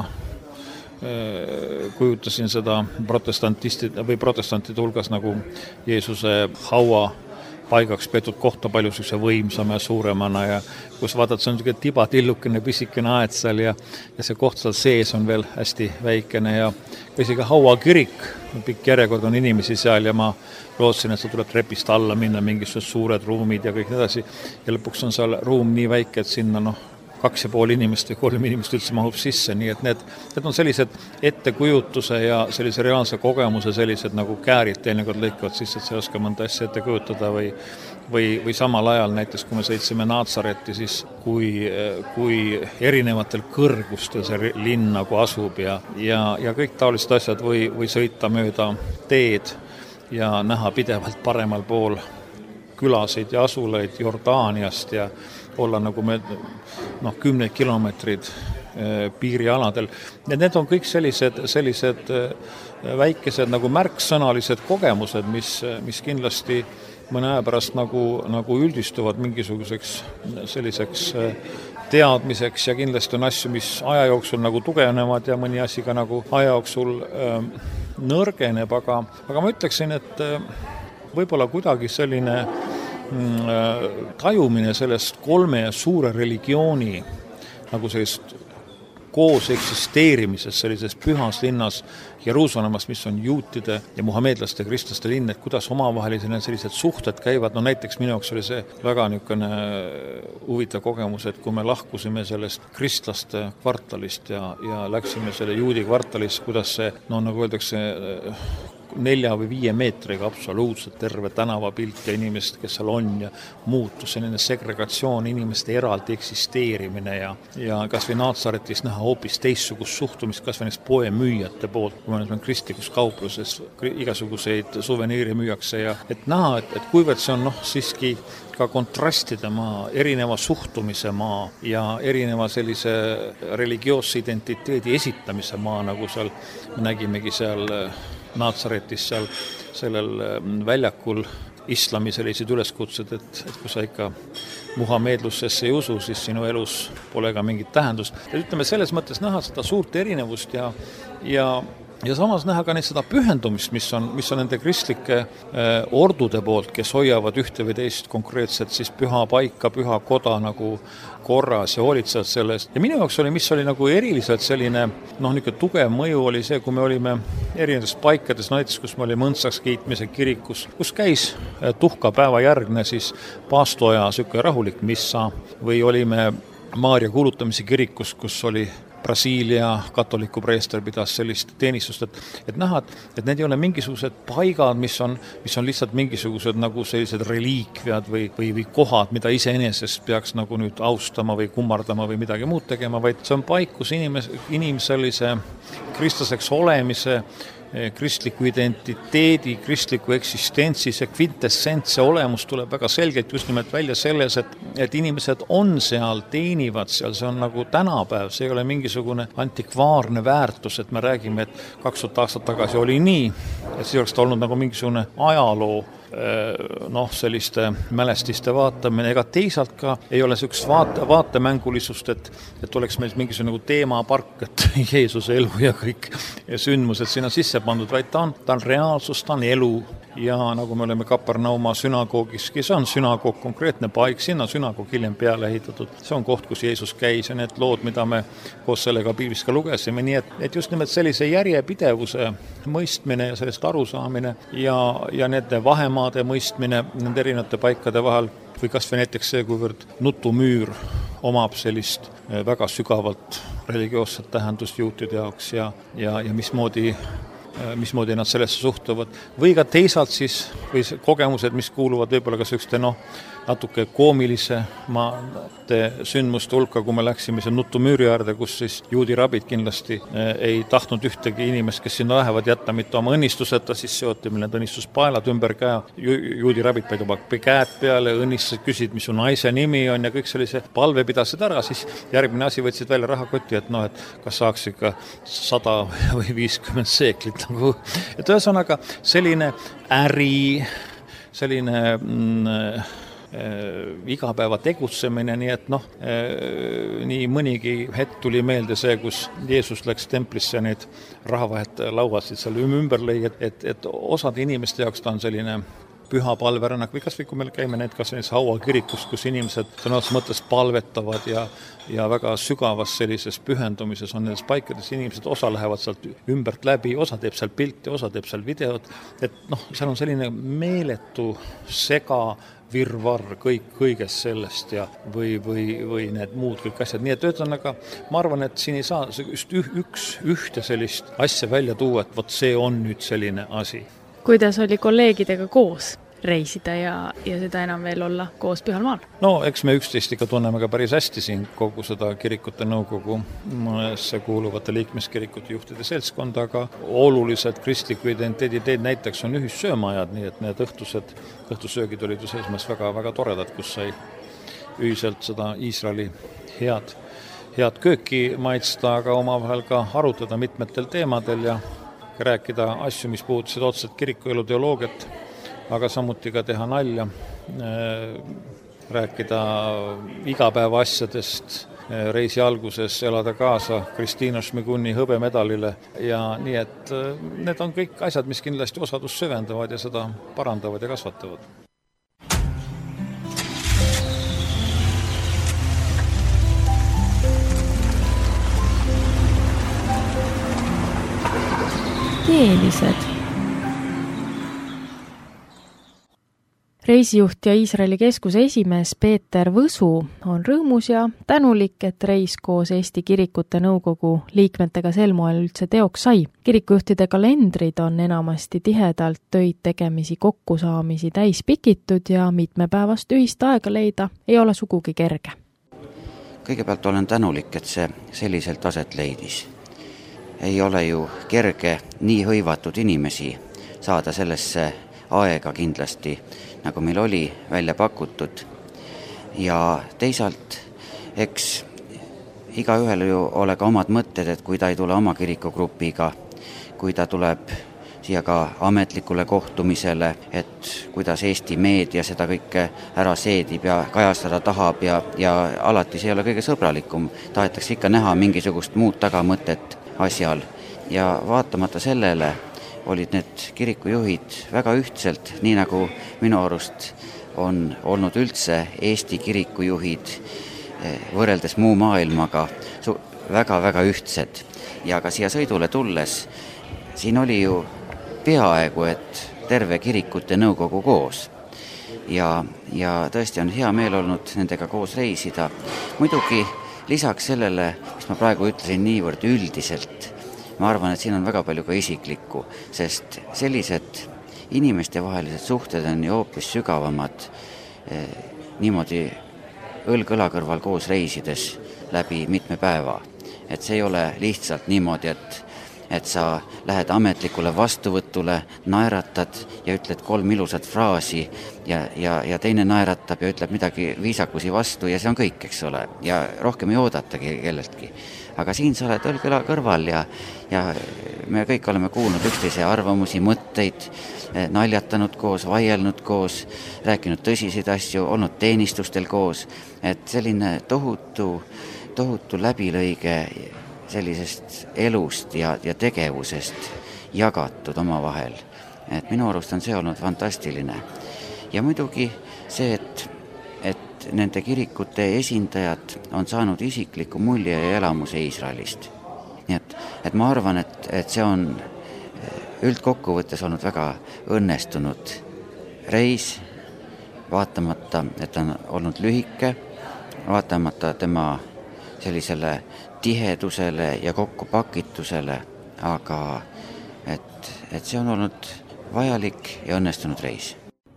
kujutasin seda protestantistide või protestantide hulgas nagu Jeesuse haua paigaks peetud kohta palju sellise võimsama ja suuremana ja kus vaatad, see on tibatillukene pisikene aed seal ja, ja see koht seal sees on veel hästi väikene ja isegi haua kirik, pikk järjekord on inimesi seal ja ma lootsin, et see tuleb trepist alla minna, mingisugused suured ruumid ja kõik nii edasi ja lõpuks on seal ruum nii väike, et sinna noh, kaks ja pool inimest või kolm inimest üldse mahub sisse, nii et need, need on sellised ettekujutuse ja sellise reaalse kogemuse sellised nagu käärid teinekord lõikavad sisse, et sa ei oska mõnda asja ette kujutada või, või, või samal ajal näiteks, kui me sõitsime Naatsareti, siis kui, kui erinevatel kõrgustel see linn nagu asub ja, ja, ja kõik taolised asjad või, või sõita mööda teed ja näha pidevalt paremal pool külasid ja asulaid Jordaaniast ja olla nagu me noh, kümneid kilomeetrid piirialadel. Need on kõik sellised, sellised väikesed nagu märksõnalised kogemused, mis, mis kindlasti mõne aja pärast nagu, nagu üldistuvad mingisuguseks selliseks teadmiseks ja kindlasti on asju, mis aja jooksul nagu tugevnevad ja mõni asi ka nagu aja jooksul nõrgeneb, aga, aga ma ütleksin, et võib-olla kuidagi selline tajumine sellest kolme suure religiooni nagu sellist koos eksisteerimisest sellises pühas linnas Jeruusalemmas, mis on juutide ja muhameedlaste ja kristlaste linn, et kuidas omavahelised sellised suhted käivad, no näiteks minu jaoks oli see väga niisugune huvitav kogemus, et kui me lahkusime sellest kristlaste kvartalist ja, ja läksime selle juudi kvartalist, kuidas see, no nagu öeldakse, nelja või viie meetriga absoluutselt terve tänavapilt ja inimesed, kes seal on ja muutus, selline segregatsioon, inimeste eraldi eksisteerimine ja, ja kas või Naatsaretis näha hoopis teistsugust suhtumist, kas või neist poemüüjate poolt, kui me kristlikus kaupluses igasuguseid suveniire müüakse ja et näha, et, et kuivõrd see on noh, siiski ka kontrastide maa, erineva suhtumise maa ja erineva sellise religioosse identiteedi esitamise maa, nagu seal me nägimegi seal Naatsaretis seal sellel väljakul islami sellised üleskutsed, et, et kui sa ikka muhameedlusesse ei usu, siis sinu elus pole ka mingit tähendust. Ja ütleme, selles mõttes näha seda suurt erinevust ja, ja, ja samas näha ka neid seda pühendumist, mis on, mis on nende kristlike eh, ordude poolt, kes hoiavad ühte või teist konkreetset siis püha paika, püha koda nagu korras ja hoolitsevad sellest. Ja minu jaoks oli, mis oli nagu eriliselt selline, noh, niisugune tugev mõju oli see, kui me olime erinevates paikades, näiteks kus me olime õndsaks kiitmise kirikus, kus käis tuhka päeva järgne siis paastoja niisugune rahulik missa või olime Maaria kuulutamise kirikus, kus oli Brasiilia katoliku preester pidas sellist teenistust, et, et näha, et need ei ole mingisugused paigad, mis on, mis on lihtsalt mingisugused nagu sellised reliikviad või, või, või kohad, mida iseenesest peaks nagu nüüd austama või kummardama või midagi muud tegema, vaid see on paik, kus inimes, inimselise kristlaseks olemise, kristliku identiteedi, kristliku eksistentsi, see kvintessents, see olemus tuleb väga selgelt just nimelt välja selles, et, et inimesed on seal, teenivad seal, see on nagu tänapäev, see ei ole mingisugune antikvaarne väärtus, et me räägime, et kaks tuhat aastat tagasi oli nii, et siis oleks ta olnud nagu mingisugune ajaloo noh, selliste mälestiste vaatamine, ega teisalt ka ei ole sellist vaate, vaatemängulisust, et, et oleks meil mingisugune nagu teemapark, et Jeesuse elu ja kõik ja sündmused sinna sisse pandud, vaid ta on, ta on reaalsus, ta on elu ja nagu me oleme Kapernauma sünagoogis, kes on sünagoog, konkreetne paik, sinna sünagoog hiljem peale ehitatud. See on koht, kus Jeesus käis ja need lood, mida me koos sellega piiblist ka lugesime, nii et, et just nimelt sellise järjepidevuse mõistmine ja sellest arusaamine ja, ja nende vahemaade mõistmine nende erinevate paikade vahel või kas või näiteks see, kuivõrd nutumüür omab sellist väga sügavalt religioosset tähendust juutide jaoks ja, ja, ja mismoodi mismoodi nad sellesse suhtuvad. Või ka teisalt siis, või kogemused, mis kuuluvad võib-olla ka selliste noh, natuke koomilise maate sündmuste hulka, kui me läksime see nutumüüri äärde, kus siis juudi rabid kindlasti ei tahtnud ühtegi inimest, kes sinna lähevad jätta mitte oma õnnistuseta, siis seoti meil need õnnistuspaelad ümber käe, juudi rabid paid oma käed peale, õnnistasid, küsid, mis su naise nimi on ja kõik sellise palve pidasid ära, siis järgmine asi võtsid välja rahakoti, et noh, et kas saaks ikka sada või viiskümmend seeklit. Et ühesõnaga selline äri, selline mm, igapäeva tegutsemine, nii et noh, nii mõnigi hetk tuli meelde see, kus Jeesus läks templisse ja neid rahavahetaja lauasid seal ümber lõi, et, et, et osade inimeste jaoks ta on selline püha palverännak või kas või kui me käime need kas sellises Haua kirikus, kus inimesed sõnas mõttes palvetavad ja, ja väga sügavas sellises pühendumises on nendes paikades inimesed, osa lähevad sealt ümbert läbi, osa teeb seal pilti, osa teeb seal videot, et noh, seal on selline meeletu sega virvarr kõik kõigest sellest ja või, või, või need muud kõik asjad. Nii et ühesõnaga, ma arvan, et siin ei saa just üks ühte sellist asja välja tuua, et vot see on nüüd selline asi. Kuidas oli kolleegidega koos reisida ja, ja seda enam veel olla koos Pühal Maal? No eks me üksteist ikka tunneme ka päris hästi siin kogu seda kirikute nõukogusse kuuluvate liikmeskirikute juhtide seltskonda, aga olulised kristliku identiteedi näiteks on ühissöömajad, nii et need õhtused, õhtusöögid olid ju selles mõttes väga, väga toredad, kus sai ühiselt seda Iisraeli head, head kööki maitsta, aga omavahel ka arutada mitmetel teemadel ja rääkida asju, mis puudutasid otseselt kirikuelu teoloogiat, aga samuti ka teha nalja, rääkida igapäeva asjadest, reisi alguses elada kaasa Kristiina Šmiguni hõbemedalile ja nii, et need on kõik asjad, mis kindlasti osadust süvendavad ja seda parandavad ja kasvatavad. Keelised. Reisijuht ja Iisraeli keskuse esimees Peeter Võsu on rõõmus ja tänulik, et reis koos Eesti Kirikute Nõukogu liikmetega sel moel üldse teoks sai. Kirikujuhtide kalendrid on enamasti tihedalt töid tegemisi kokkusaamisi täis pikitud ja mitmepäevast ühist aega leida ei ole sugugi kerge. Kõigepealt olen tänulik, et see selliselt aset leidis. Ei ole ju kerge nii hõivatud inimesi saada sellesse aega kindlasti, nagu meil oli välja pakutud. Ja teisalt, eks igaühel ju ole ka omad mõtted, et kui ta ei tule oma kirikugrupiga, kui ta tuleb siia ka ametlikule kohtumisele, et kuidas Eesti meedia seda kõike ära seedib ja kajastada tahab ja, ja alati see ei ole kõige sõbralikum. Tahetakse ikka näha mingisugust muud tagamõtet asjal ja vaatamata sellele olid need kirikujuhid väga ühtselt, nii nagu minu arust on olnud üldse Eesti kirikujuhid võrreldes muu maailmaga väga-väga ühtsed. Ja ka siia sõidule tulles, siin oli ju peaaegu, et terve kirikute nõukogu koos. Ja, ja tõesti on hea meel olnud nendega koos reisida. Muidugi lisaks sellele, mis ma praegu ütlesin niivõrd üldiselt, ma arvan, et siin on väga palju ka isiklikku, sest sellised inimeste vahelised suhted on ju hoopis sügavamad eh, niimoodi õlg-õla kõrval koos reisides läbi mitme päeva. Et see ei ole lihtsalt niimoodi, et et sa lähed ametlikule vastuvõtule, naeratad ja ütled kolm ilusat fraasi ja, ja, ja teine naeratab ja ütleb midagi viisakusi vastu ja see on kõik, eks ole, ja rohkem ei oodatagi kelleltki. Aga siin sa oled õlg-õla kõrval ja, ja me kõik oleme kuulnud üksteise arvamusi, mõtteid, naljatanud koos, vaielnud koos, rääkinud tõsiseid asju, olnud teenistustel koos, et selline tohutu, tohutu läbilõige sellisest elust ja, ja tegevusest jagatud oma vahel. et minu arust on see olnud fantastiline. Ja muidugi see, et, et nende kirikute esindajad on saanud isikliku mulje ja elamuse Iisraelist. Nii et, et ma arvan, et, et see on üldkokkuvõttes olnud väga õnnestunud reis, vaatamata, et on olnud lühike, vaatamata tema sellisele tihedusele ja kokkupakitusele, aga et, et see on olnud vajalik ja õnnestunud reis.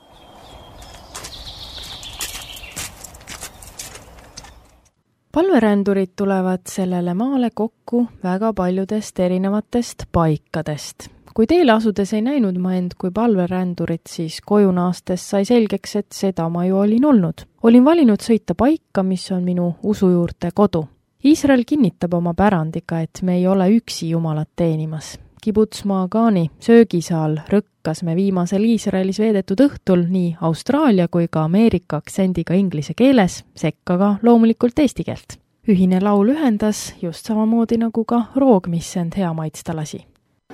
Palverändurid tulevad sellele maale kokku väga paljudest erinevatest paikadest. Kui teele asudes ei näinud ma end kui palverändurit, siis koju naastes sai selgeks, et seda ma ju olin olnud. Olin valinud sõita paika, mis on minu usu juurte kodu. Iisrael kinnitab oma pärandiga, et me ei ole üksi Jumalat teenimas. Kibuts Maagani söögisaal rõkkas me viimasel Iisraelis veedetud õhtul nii Austraalia kui ka Ameerika aktsendiga inglise keeles, sekka ka loomulikult eesti keelt. Ühine laul ühendas just samamoodi nagu ka roog, mis end hea maitsta lasi.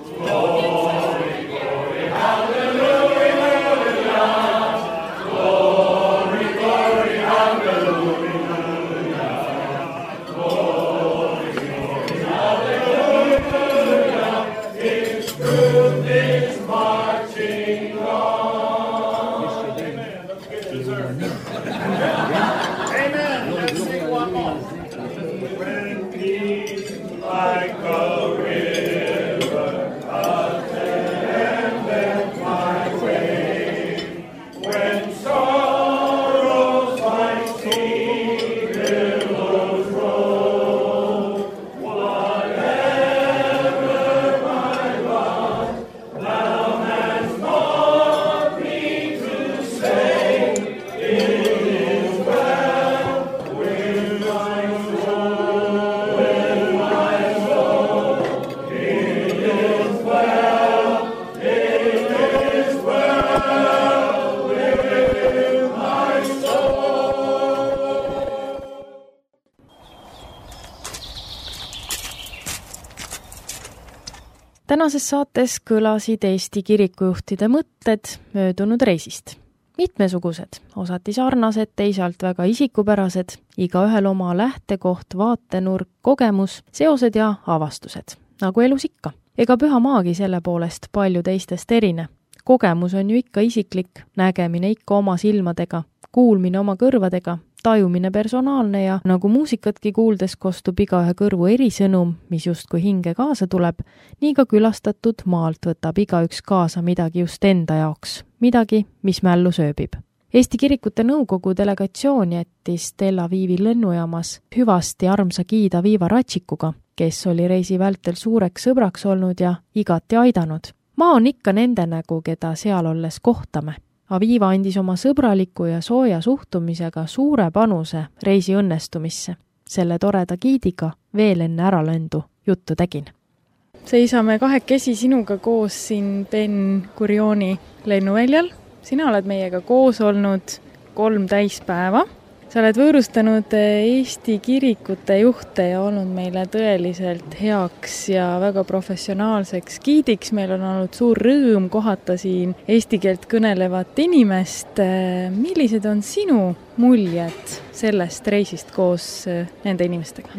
Tänases saates kõlasid Eesti kirikujuhtide mõtted möödunud reisist. Mitmesugused, osati sarnased, teisalt väga isikupärased, iga ühel oma lähtekoht, vaatenurk, kogemus, seosed ja avastused, nagu elus ikka. Ega püha maagi selle poolest palju teistest erine. Kogemus on ju ikka isiklik, nägemine ikka oma silmadega, kuulmine oma kõrvadega, tajumine personaalne ja nagu muusikatki kuuldes kostub igaühe kõrvu erisõnum, mis justkui hinge kaasa tuleb, nii ka külastatud maalt võtab igaüks kaasa midagi just enda jaoks, midagi, mis mällu sööbib. Eesti kirikute nõukogu delegatsioon jättis Tel Avivi lennujaamas hüvasti armsa Giida Viiva Ratšikuga, kes oli reisi vältel suureks sõbraks olnud ja igati aidanud. Maa on ikka nende nägu, keda seal olles kohtame. Aviva andis oma sõbraliku ja sooja suhtumisega suure panuse reisi õnnestumisse. Selle toreda Giidiga veel enne äralendu juttu tegin. Seisame kahekesi sinuga koos siin Ben Gurioni lennuväljal. Sina oled meiega koos olnud kolm täispäeva. Sa oled võõrustanud Eesti kirikute juhte ja olnud meile tõeliselt heaks ja väga professionaalseks giidiks. Meil on olnud suur rõõm kohata siin eesti keelt kõnelevat inimest. Millised on sinu muljed sellest reisist koos nende inimestega?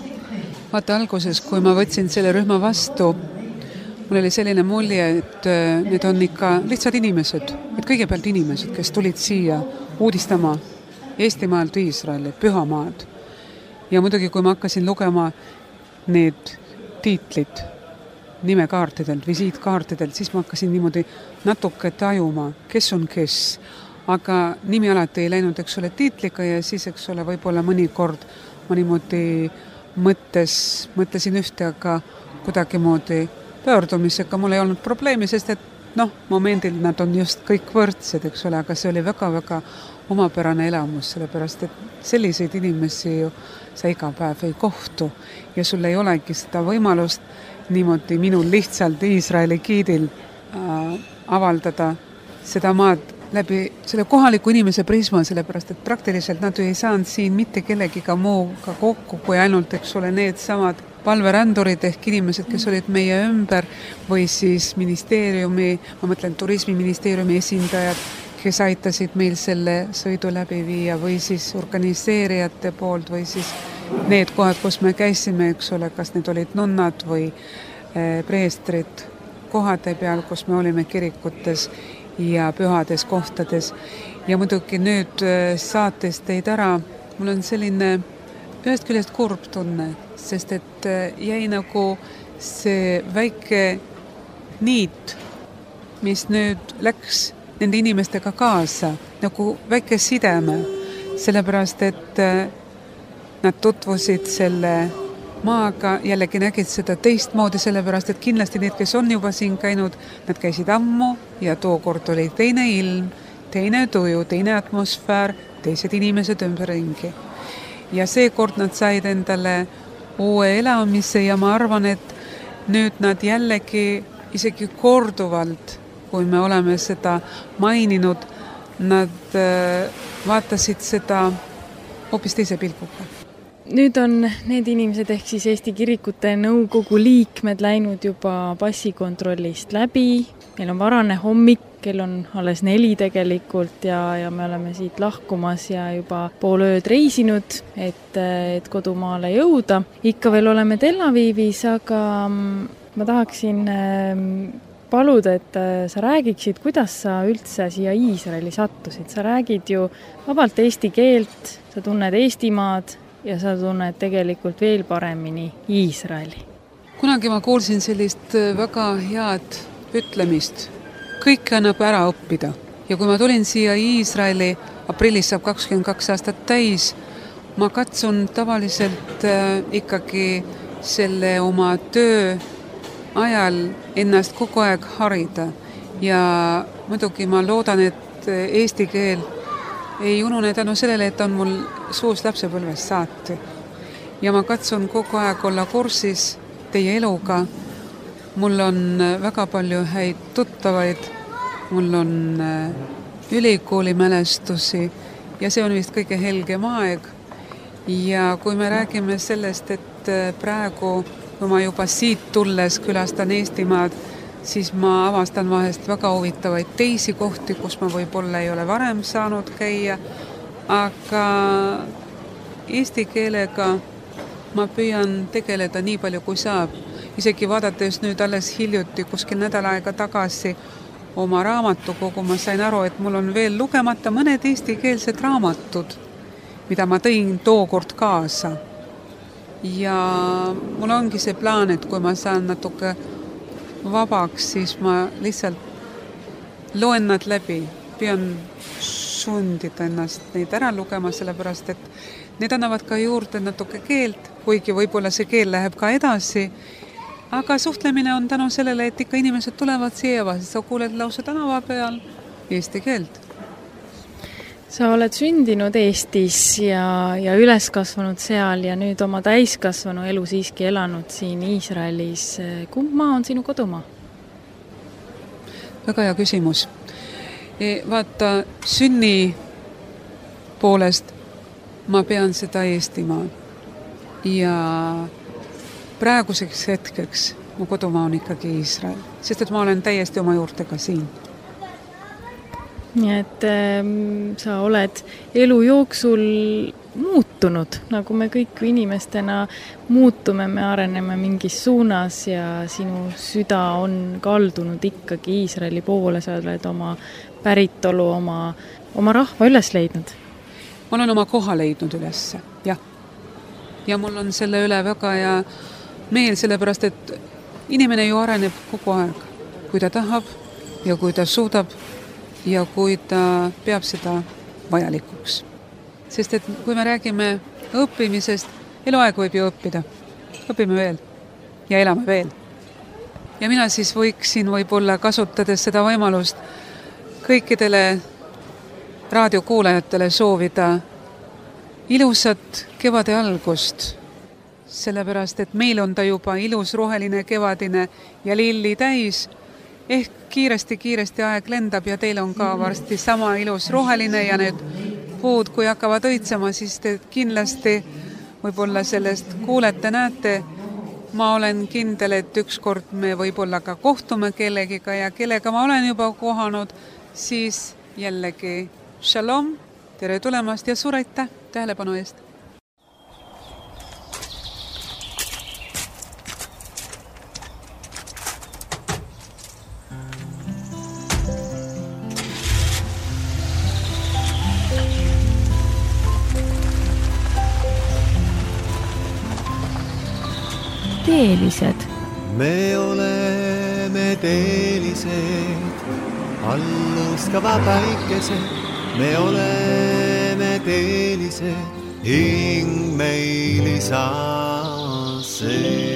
Vaata alguses, kui ma võtsin selle rühma vastu, mul oli selline mulje, et need on ikka lihtsad inimesed, et kõigepealt inimesed, kes tulid siia uudistama Eestimaalt Iisraeli, pühamaad. Ja muidugi, kui ma hakkasin lugema need tiitlid nimekaartidelt, visiitkaartidelt, siis ma hakkasin niimoodi natuke tajuma, kes on kes. Aga nimi alati ei läinud, eks ole, tiitliga ja siis, eks ole, võib-olla mõnikord ma niimoodi mõttes, mõtlesin ühte, aga kuidagi moodi pöördumisega mul ei olnud probleemi, sest et noh, momendil nad on just kõik võrdsed, eks ole, aga see oli väga-väga omapärane elamus, sellepärast et selliseid inimesi ju sa iga päev ei kohtu ja sul ei olegi seda võimalust niimoodi minul lihtsalt Iisraeli giidil äh, avaldada seda maad läbi selle kohaliku inimese prisma, sellepärast et praktiliselt nad ju ei saanud siin mitte kellegiga muuga kokku, kui ainult, eks ole, need samad palverändurid ehk inimesed, kes olid meie ümber või siis ministeeriumi, ma mõtlen turismiministeeriumi esindajad, kes aitasid meil selle sõidu läbi viia või siis organiseerijate poolt või siis need kohad, kus me käisime, eks ole, kas need olid nunnad või preestrid kohade peal, kus me olime kirikutes ja pühades kohtades. Ja muidugi nüüd saates teid ära, mul on selline ühest küljest kurb tunne, sest et jäi nagu see väike niit, mis nüüd läks nende inimestega kaasa, nagu väike sideme, sellepärast et nad tutvusid selle maaga, jällegi nägid seda teistmoodi, sellepärast et kindlasti need, kes on juba siin käinud, nad käisid ammu ja tookord oli teine ilm, teine tuju, teine atmosfäär, teised inimesed ümberringi. Ja seekord nad said endale uue elamise ja ma arvan, et nüüd nad jällegi isegi korduvalt, kui me oleme seda maininud, nad vaatasid seda hoopis teise pilguga. Nüüd on need inimesed ehk siis Eesti Kirikute Nõukogu liikmed läinud juba passikontrollist läbi. Meil on varane hommik, kell on alles neli tegelikult ja, ja me oleme siit lahkumas ja juba pool ööd reisinud, et, et kodumaale jõuda. Ikka veel oleme Tel Avivis, aga ma tahaksin paluda, et sa räägiksid, kuidas sa üldse siia Iisraeli sattusid. Sa räägid ju vabalt eesti keelt, sa tunned Eestimaad ja sa tunned tegelikult veel paremini Iisraeli. Kunagi ma kuulsin sellist väga head ütlemist. Kõik annab ära õppida. Ja kui ma tulin siia Iisraeli, aprillis saab kakskümmend kaks aastat täis, ma katsun tavaliselt ikkagi selle oma töö ajal ennast kogu aeg harida. Ja muidugi ma loodan, et eesti keel ei unune tänu sellele, et on mul suus lapsepõlvest saati. Ja ma katsun kogu aeg olla kursis teie eluga. Mul on väga palju häid tuttavaid, mul on ülikooli mälestusi ja see on vist kõige helgem aeg. Ja kui me räägime sellest, et praegu, kui ma juba siit tulles külastan Eestimaad, siis ma avastan vahest väga huvitavaid teisi kohti, kus ma võib-olla ei ole varem saanud käia, aga eesti keelega ma püüan tegeleda nii palju, kui saab. Isegi vaadates nüüd alles hiljuti kuskil nädal aega tagasi oma raamatukogu, ma sain aru, et mul on veel lugemata mõned eestikeelsed raamatud, mida ma tõin tookord kaasa. Ja mul ongi see plaan, et kui ma saan natuke vabaks, siis ma lihtsalt loen nad läbi, püüan sundida ennast neid ära lugema, sellepärast et need annavad ka juurde natuke keelt, kuigi võib-olla see keel läheb ka edasi, aga suhtlemine on tänu sellele, et ikka inimesed tulevad siia, sest sa kuuled lause tänava peal eesti keelt. Sa oled sündinud Eestis ja, ja üles kasvanud seal ja nüüd oma täiskasvanu elu siiski elanud siin Iisraelis. Kumb maa on sinu kodumaa? Väga hea küsimus. Vaata, sünni poolest ma pean seda Eestimaa. Ja praeguseks hetkeks mu kodumaa on ikkagi Iisrael, sest et ma olen täiesti oma juurtega siin. Nii et äh, sa oled elu jooksul muutunud, nagu me kõik inimestena muutume, me areneme mingis suunas ja sinu süda on kaldunud ikkagi Iisraeli poole, sa oled oma päritolu, oma, oma rahva üles leidnud. Ma olen oma koha leidnud üles, jah. Ja mul on selle üle väga hea meel, sellepärast et inimene ju areneb kogu aeg, kui ta tahab ja kui ta suudab ja kui ta peab seda vajalikuks. Sest et kui me räägime õppimisest, eluaeg võib ju õppida. Õpime veel ja elame veel. Ja mina siis võiksin võib-olla kasutades seda võimalust kõikidele raadiokuulajatele soovida ilusat kevade algust, sellepärast et meil on ta juba ilus roheline kevadine ja lilli täis. Ehk kiiresti-kiiresti aeg lendab ja teil on ka varsti sama ilus roheline ja need puud, kui hakkavad õitsema, siis te kindlasti võib-olla sellest kuulete, näete ma olen kindel, et ükskord me võib-olla ka kohtume kellegiga ja kellega ma olen juba kohanud, siis jällegi shalom, tere tulemast ja suur aitäh tähelepanu eest! Teelised. Me oleme teelised, alluskava päikesed. Me oleme teelised, hing meil isa sees.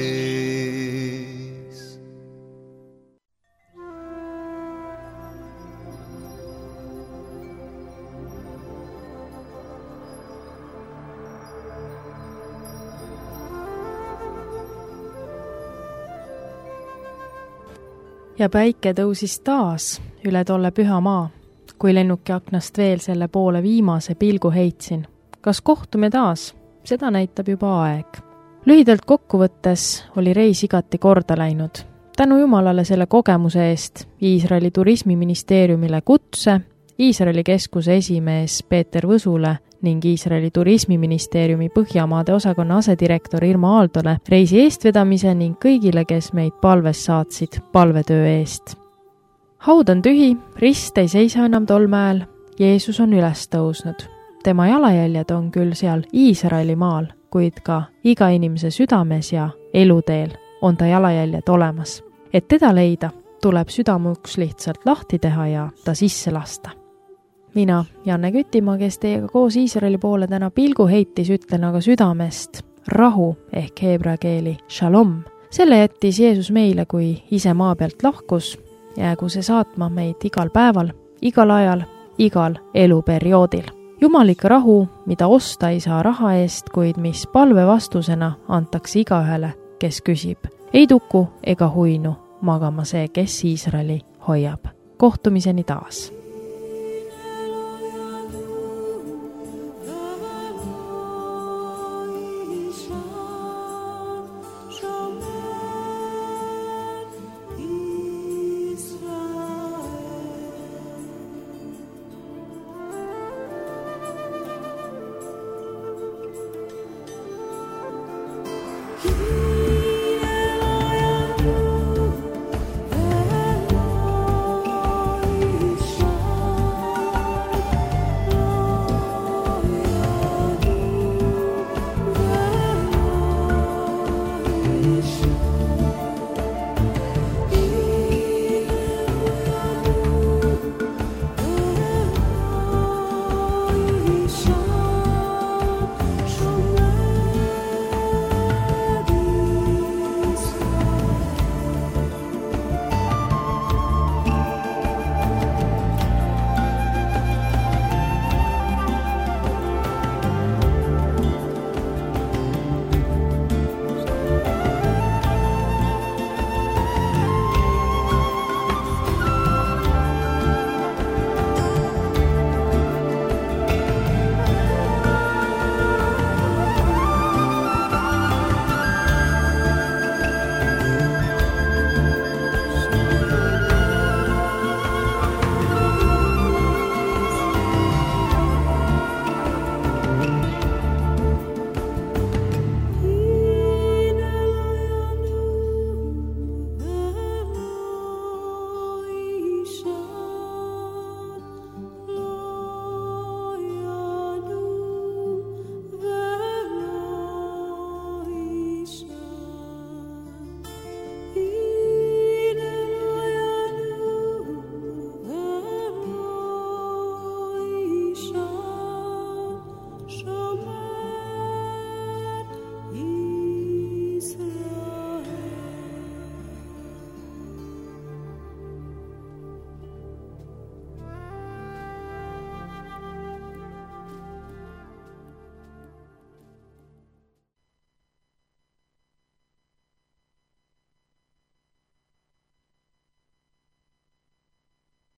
Ja päike tõusis taas üle tolle püha maa, kui lennuki aknast veel selle poole viimase pilgu heitsin. Kas kohtume taas? Seda näitab juba aeg. Lühidalt kokkuvõttes oli reis igati korda läinud. Tänu Jumalale selle kogemuse eest Iisraeli turismiministeeriumile kutse, Iisraeli keskuse esimees Peeter Võsule ning Iisraeli turismiministeeriumi Põhjamaade osakonna asedirektor Irma Aaldole reisi eestvedamise ning kõigile, kes meid palves saatsid palvetöö eest. Haud on tühi, rist ei seisa enam tol mäel, Jeesus on üles tõusnud. Tema jalajäljed on küll seal Iisraeli maal, kuid ka iga inimese südames ja eluteel on ta jalajäljed olemas. Et teda leida, tuleb südamuks lihtsalt lahti teha ja ta sisse lasta. Mina, Janne Kütimaa, kes teiega koos Iisraeli poole täna pilgu heitis, ütlen aga südamest rahu ehk heebrea keeli shalom. Selle jättis Jeesus meile, kui ise maa pealt lahkus. Jäägu see saatma meid igal päeval, igal ajal, igal eluperioodil. Jumalik rahu, mida osta ei saa raha eest, kuid mis palve vastusena antakse igaühele, kes küsib. Ei tuku ega huinu magama see, kes Iisraeli hoiab. Kohtumiseni taas!